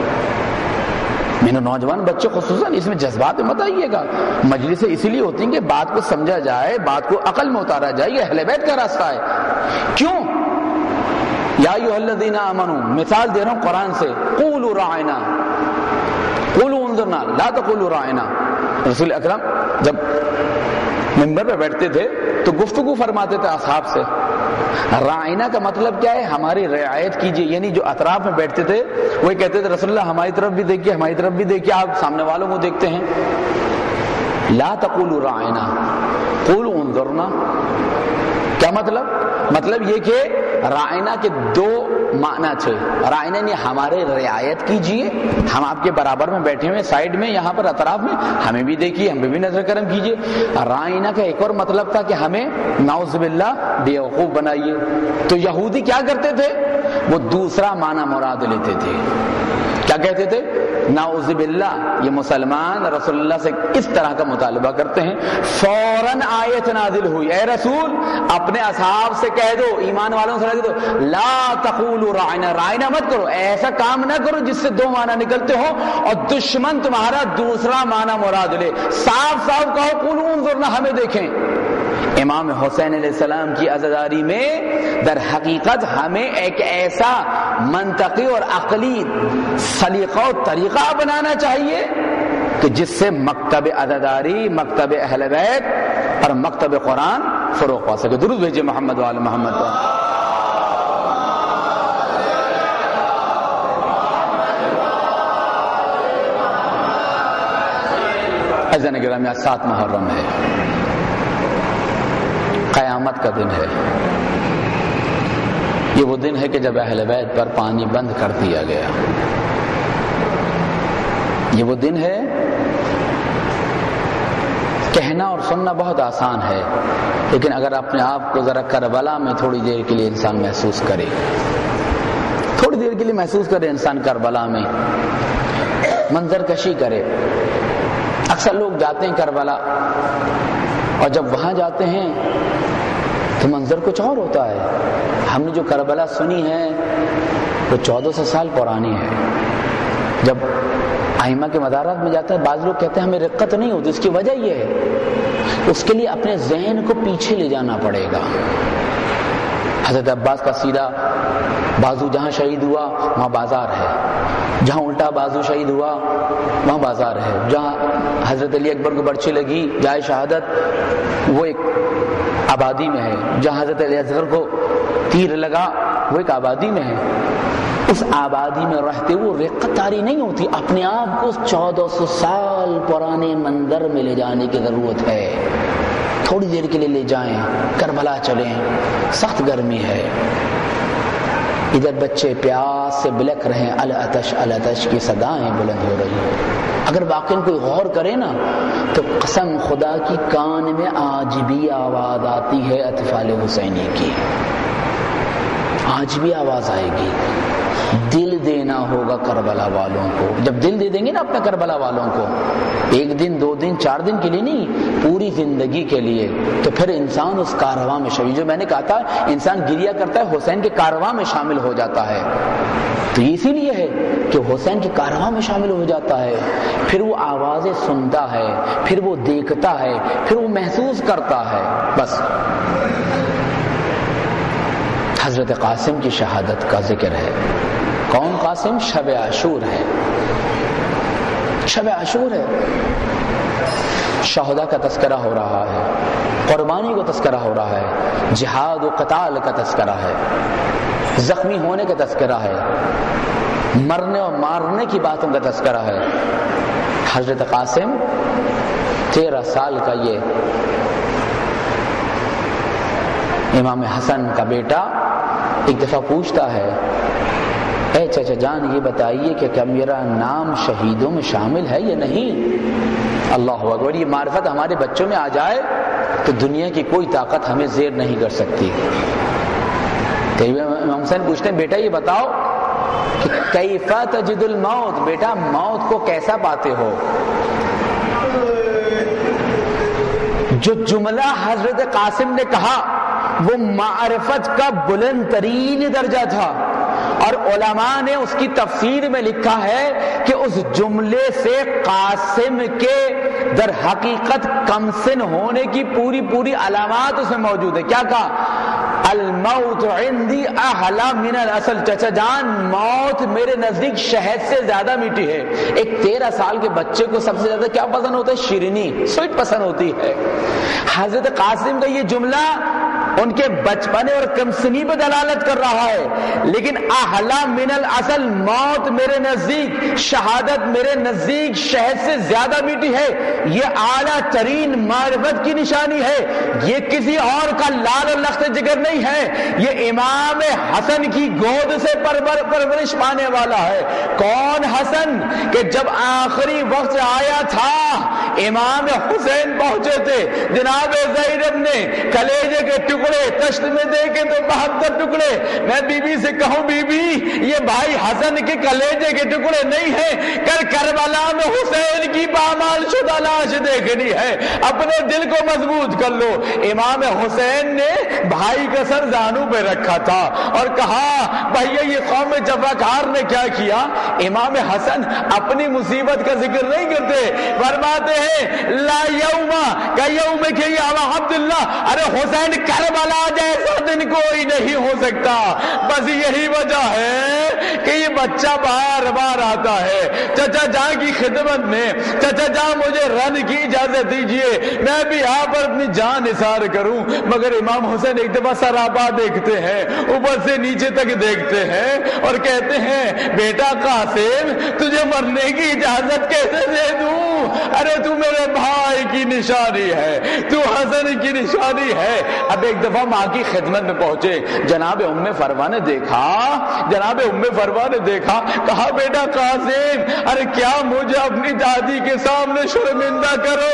میرے نوجوان بچے خصوصاً اس میں جذبات میں مت آئیے گا. مجلسیں اسی لیے ہوتی ہیں کہ بات کو سمجھا جائے، بات کو عقل میں اتارا جائے. یہ اہل بیت کا راستہ ہے. کیوں؟ یا ایھا الذین آمنوا، مثال دے رہا ہوں قرآن سے، قولوا راعنا قولوا انظرنا لا تقولوا راعنا. رسول اکرم جب منبر پہ بیٹھتے تھے تو گفتگو فرماتے تھے اصحاب سے. رائنا کا مطلب کیا ہے؟ ہماری رعایت کیجیے. یعنی جو اطراف میں بیٹھتے تھے وہی کہتے تھے رسول اللہ ہماری طرف بھی دیکھیے، ہماری طرف بھی دیکھیے. آپ سامنے والوں کو دیکھتے ہیں. لا تقولوا رائنا قولوا انظرنا. کیا مطلب؟ مطلب یہ کہ رائنا کے دو معنی تھے. رائنا نے ہمارے رعایت کیجیے، ہم آپ کے برابر میں بیٹھے ہوئے سائیڈ میں یہاں پر اطراف میں، ہمیں بھی دیکھیے، ہمیں بھی نظر کرم کیجیے. رائنا کا ایک اور مطلب تھا کہ ہمیں نعوذ باللہ بیوقوف بنائیے. تو یہودی کیا کرتے تھے؟ وہ دوسرا معنی مراد لیتے تھے. کیا کہتے تھے؟ نعوذ باللہ. یہ مسلمان رسول اللہ سے اس طرح کا مطالبہ کرتے ہیں. فوراً آیت نازل ہوئی، اے رسول اپنے اصحاب سے کہہ دو، ایمان والوں سے کہہ دو، لا تقولوا رائنا، رائنا مت کرو، ایسا کام نہ کرو جس سے دو معنی نکلتے ہو اور دشمن تمہارا دوسرا معنی مراد لے. صاف صاف کہو قولوا انظرنا، ہمیں دیکھیں. امام حسین علیہ السلام کی عزاداری میں در حقیقت ہمیں ایک ایسا منطقی اور عقلی سلیقہ و طریقہ بنانا چاہیے کہ جس سے مکتب عزاداری، مکتب اہل بیت اور مکتب قرآن فروغ پا سکے. درود بھیجئے محمد وآل محمد. عزیزان گرامی، آج سات محرم ہے، قیامت کا دن ہے. یہ وہ دن ہے کہ جب اہل بیت پر پانی بند کر دیا گیا. یہ وہ دن ہے، کہنا اور سننا بہت آسان ہے، لیکن اگر اپنے آپ کو ذرا کربلا میں تھوڑی دیر کے لیے انسان محسوس کرے، تھوڑی دیر کے لیے محسوس کرے انسان کربلا میں، منظر کشی کرے. اکثر لوگ جاتے ہیں کربلا اور جب وہاں جاتے ہیں تو منظر کچھ اور ہوتا ہے. ہم نے جو کربلا سنی ہے وہ چودہ سو سال پرانی ہے. جب ائمہ کے مزارات میں جاتا ہے بعض لوگ کہتے ہیں ہمیں رقت نہیں ہوتی. اس کی وجہ یہ ہے اس کے لیے اپنے ذہن کو پیچھے لے جانا پڑے گا. حضرت عباس کا سیدھا بازو جہاں شہید ہوا وہاں بازار ہے، جہاں الٹا بازو شہید ہوا وہاں بازار ہے، جہاں حضرت علی اکبر کو برچھی لگی جائے شہادت وہ ایک آبادی میں ہے، جہاں حضرت علی اصغر کو تیر لگا وہ ایک آبادی میں ہے. اس آبادی میں رہتے وہ رقت طاری نہیں ہوتی. اپنے آپ کو چودہ سو سال پرانے منظر میں لے جانے کی ضرورت ہے. تھوڑی دیر کے لیے لے جائیں، کربلا چلیں، سخت گرمی ہے، ادھر بچے پیاس سے بلک رہے ہیں، العطش العطش کی صدائیں بلند ہو رہی ہیں. اگر واقعی کوئی غور کرے نا تو قسم خدا کی کان میں آج بھی آواز آتی ہے اطفال حسینی کی، آج بھی آواز آئے گی. دل دینا ہوگا کربلا والوں کو. جب دل دے دیں گے نا اپنے کربلا والوں کو، ایک دن دو دن چار دن کے لیے نہیں، پوری زندگی کے لیے، تو پھر انسان اس کارواں میں شامل. جو میں نے کہا تھا انسان گریہ کرتا ہے حسین کے کارواں میں شامل ہو جاتا ہے، تو اسی لیے ہے کہ حسین کے کارواں میں شامل ہو جاتا ہے. پھر وہ آوازیں سنتا ہے، پھر وہ دیکھتا ہے، پھر وہ محسوس کرتا ہے. بس حضرت قاسم کی شہادت کا ذکر ہے. کون قاسم؟ شب عاشور ہے، شب عاشور ہے. شہداء کا تذکرہ ہو رہا ہے، قربانی کا تذکرہ ہو رہا ہے، جہاد و قتال کا تذکرہ ہے، زخمی ہونے کا تذکرہ ہے، مرنے اور مارنے کی باتوں کا تذکرہ ہے. حضرت قاسم تیرہ سال کا یہ امام حسن کا بیٹا ایک دفعہ پوچھتا ہے، اے چچا جان یہ بتائیے کہ کیا میرا نام شہیدوں میں شامل ہے یا نہیں؟ اللہ اکبر. یہ معرفت ہمارے بچوں میں آ جائے تو دنیا کی کوئی طاقت ہمیں زیر نہیں کر سکتی. امام حسین پوچھتے ہیں بیٹا یہ بتاؤ کہ کیف تجد الموت، بیٹا موت کو کیسا پاتے ہو؟ جو جملہ حضرت قاسم نے کہا وہ معرفت کا بلند ترین درجہ تھا، اور علماء نے اس کی تفسیر میں لکھا ہے کہ اس جملے سے قاسم کے در حقیقت کم سن ہونے کی پوری پوری علامات اس میں موجود ہے. کیا کہا؟ الموت عندی احلی من الاصل، چچا جان موت میرے نزدیک شہد سے زیادہ میٹھی ہے. ایک تیرہ سال کے بچے کو سب سے زیادہ کیا پسند ہوتا ہے؟ شیرینی، سویٹ پسند ہوتی ہے. حضرت قاسم کا یہ جملہ ان کے بچپنے اور کمسنی پہ دلالت کر رہا ہے، لیکن احلی من الاصل، موت میرے نزدیک، شہادت میرے نزدیک شہد سے زیادہ میٹھی ہے، یہ اعلیٰ ترین معرفت کی نشانی ہے. یہ کسی اور کا لال و لخت جگر نہیں ہے، یہ امام حسن کی گود سے پرور پرورش پانے والا ہے. کون حسن؟ کہ جب آخری وقت آیا تھا امام حسین پہنچے تھے، جناب زینب نے کلیجے کے ٹکڑے تشت میں دیکھے تو بہتر ٹکڑے. میں بی بی سے کہوں بی بی یہ بھائی حسن کے کلیجے کے ٹکڑے نہیں ہیں، کر کربلا میں حسین کی پامال شدہ لاش دیکھنی ہے، اپنے دل کو مضبوط کر لو. امام حسین نے بھائی کا سر زانو پہ رکھا تھا اور کہا بھیا یہ قوم جفاکار نے کیا کیا؟ امام حسن اپنی مصیبت کا ذکر نہیں کرتے، فرماتے ہیں لا یوم کا یوم کہ یا عبداللہ، ارے حسین کربلا جیسا دن کوئی نہیں ہو سکتا. بس یہی وجہ ہے کہ یہ بچہ بار بار آتا ہے چچا جان کی خدمت میں، چچا جان مجھے رن کی اجازت دیجئے میں بھی یہاں پر اپنی جان نثار کروں. مگر امام حسین ایک دفعہ سراپا دیکھتے ہیں، اوپر سے نیچے تک دیکھتے ہیں اور کہتے ہیں بیٹا قاسم تجھے مرنے کی اجازت کیسے دے دوں؟ ارے تو میرے بھائی کی نشانی ہے، تو حسن کی نشانی ہے. اب ایک دفعہ ماں کی خدمت میں پہنچے، جناب ام فروا نے دیکھا، جناب ام فروا نے دیکھا، کہا بیٹا قاسم ارے کیا مجھے اپنی دادی کے سامنے شرمندہ کرو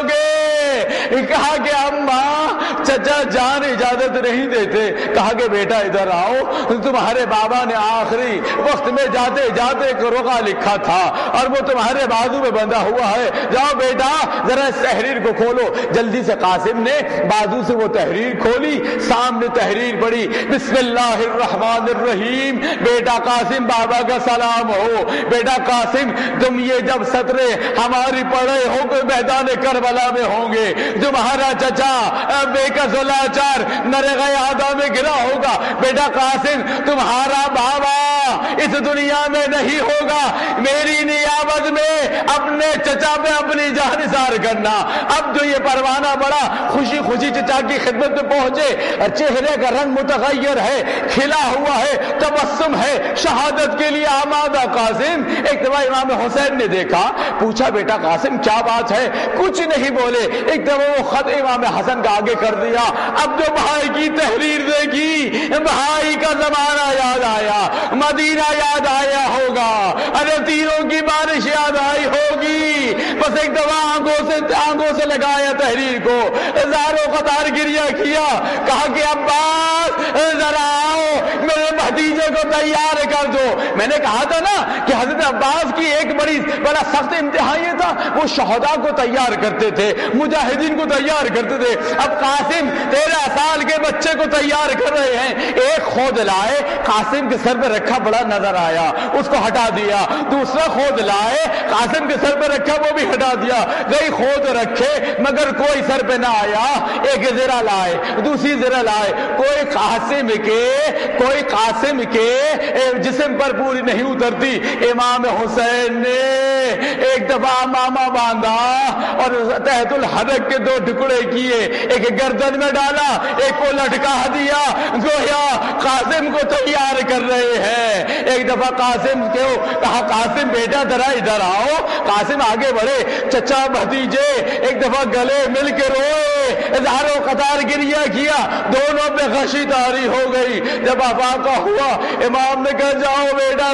گے؟ کہا کہ اماں چچا جان اجازت نہیں دیتے. کہا کہ بیٹا ادھر آؤ، تمہارے بابا نے آخری وقت میں جاتے جاتے ایک رقعہ لکھا تھا اور وہ تمہارے بازو میں بندھا ہوا ہے، جاؤ بیٹا ذرا اس تحریر کو کھولو. جلدی سے قاسم نے بازو سے وہ تحریر کھولی، سامنے تحریر پڑی بسم اللہ الرحمن الرحیم. بیٹا قاسم بابا کا سلام ہو، بیٹا قاسم تم یہ جب سطرے ہماری پڑھے ہو کہ میدان کربلا میں ہوں گے، تمہارا چچا بے کس و لاچار نرغہ آدھا میں گرا ہوگا. بیٹا قاسم تمہارا بابا اس دنیا میں نہیں ہوگا، میری نیابت میں اپنے چچا پہ اپنی جان نثار کرنا. اب جو یہ پروانہ بڑا خوشی خوشی چچا کی خدمت میں پہنچے، چہرے کا رنگ متغیر ہے، کھلا ہوا ہے، تبسم ہے، شہادت کے لیے آمادہ قاسم. ایک دفعہ امام حسین نے دیکھا، پوچھا بیٹا قاسم کیا بات ہے؟ کچھ نہیں بولے. ایک دفعہ وہ خط امام حسن کا آگے کر دیا. اب جو بھائی کی تحریر دیکھی، بھائی کا زمانہ یاد آیا، مدینہ یاد آیا ہوگا، ارے تیروں کی بارش یاد آئی ہوگی. بس ایک دفعہ آنکھوں سے آنکھوں سے لگایا تحریر کو، زاروں قطار گریہ کیا. کہا کہ عباس ذرا آؤ، میرے بھتیجے کو تیار کر دو. میں نے کہا تھا نا کہ حضرت عباس کی ایک بڑی بڑا سخت امتحان یہ تھا، وہ شہداء کو تیار کرتے تھے، مجاہدین کو تیار کرتے تھے۔ اب قاسم تیرہ سال کے بچے کو تیار کر رہے ہیں، ایک خود لائے، قاسم کے سر پہ رکھا بڑا نظر آیا، اس کو ہٹا دیا، دوسرا خود لائے، قاسم کے سر پہ رکھا، وہ بھی ہٹا دیا، گئی خود رکھے مگر کوئی سر پہ نہ آیا، ایک زرہ لائے، دوسری زرہ لائے، کوئی قاسم کے کوئی قاسم کے جسم پر پوری نہیں اترتی۔ امام حسین نے ایک دفعہ ماما باندھا اور تحت الحدق کے دو ٹکڑے کیے، ایک گردن میں ڈالا، ایک کو لٹکا دیا، گویا قاسم کو تیار کر رہے ہیں۔ ایک دفعہ قاسم کو کہا، قاسم بیٹا ذرا ادھر آؤ۔ قاسم آگے بڑھے، چچا بھتیجے ایک دفعہ گلے مل کے روئے، اظہار و قطار گریہ کیا، دونوں پہ غشی طاری ہو گئی۔ جب آبا کا ہوا، امام نے کہا جاؤ بیٹا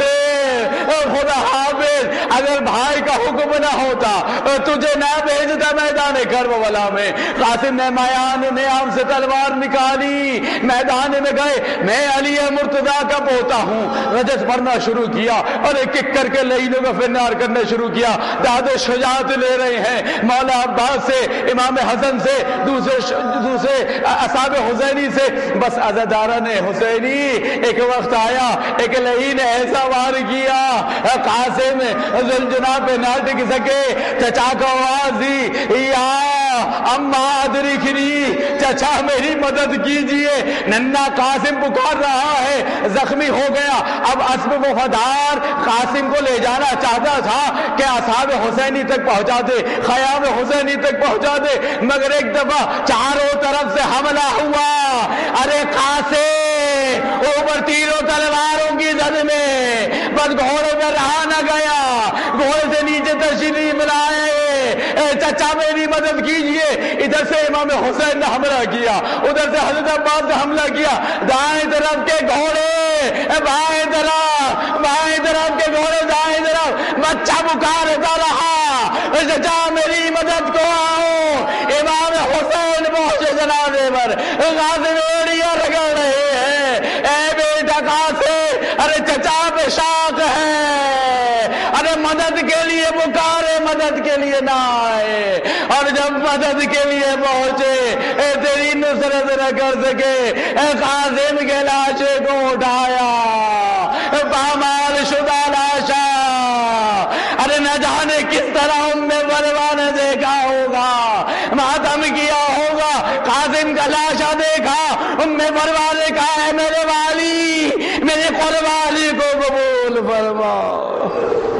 قاسم، خدا حافظ، اگر بھائی کا حکم نہ ہوتا تجھے نہ بھیجتا میدان کربلا میں۔ قاسم نے میان نیام سے تلوار نکالی، میدان میں گئے، میں علی مرتضیٰ کا پوتا ہوں، رجس پڑھنا شروع کیا اور ایک ایک کر کے لعینوں کا فنار کرنا شروع کیا۔ داد شجاعت لے رہے ہیں مولا عباس سے، امام حسن سے، دوسرے دوسرے اصحاب حسینی سے، بس عزاداران حسینی۔ ایک وقت آیا، ایک لعین ایسا وار کیا، قاسم ذوالجناح پہ نہ ٹک سکے، چچا کو آواز دی، یا اما ادرکنی، چچا میری مدد کیجئے، ننا قاسم پکار رہا ہے، زخمی ہو گیا۔ اب اسب وفادار قاسم کو لے جانا چاہتا تھا کہ اصحاب حسینی تک پہنچا دے، خیام حسینی تک پہنچا دے، مگر ایک دفعہ چاروں طرف سے حملہ ہوا۔ ارے قاسم، اوپر تیروں تلواروں کی زد میں، بس گھوڑوں پہ رہا نہ گیا، گھوڑے سے نیچے تشریف لائے، چچا میری مدد کیجئے۔ ادھر سے امام حسین نے حملہ کیا، ادھر سے حضرت عباس نے حملہ کیا، دائیں طرف کے گھوڑے بائیں طرف، بائیں طرف کے گھوڑے دائیں طرف، بچہ پکارتا رہا، چچا میری مدد کو آؤ۔ امام حسین پہنچے جنازے پر، قاسم ایڑیاں رگڑ رہے ہیں، اے بیٹا قاسم، ارے چچا پہ شاق ہے، ارے مدد کے لیے پکارے، مدد کے لیے نہ آئے، اور جب مدد کے لیے پہنچے اے تیری نصرت نہ کر سکے، اے قاسم کے لاشے کو اٹھایا، پامال شدہ لاشا، ارے نہ جانے کس طرح ام فروا نے دیکھا ہوگا، ماتم کیا ہوگا، قاسم کا لاشا دیکھا، ام فروا نے کہا ہے میرے والی، میرے قربانی کو قبول فرما۔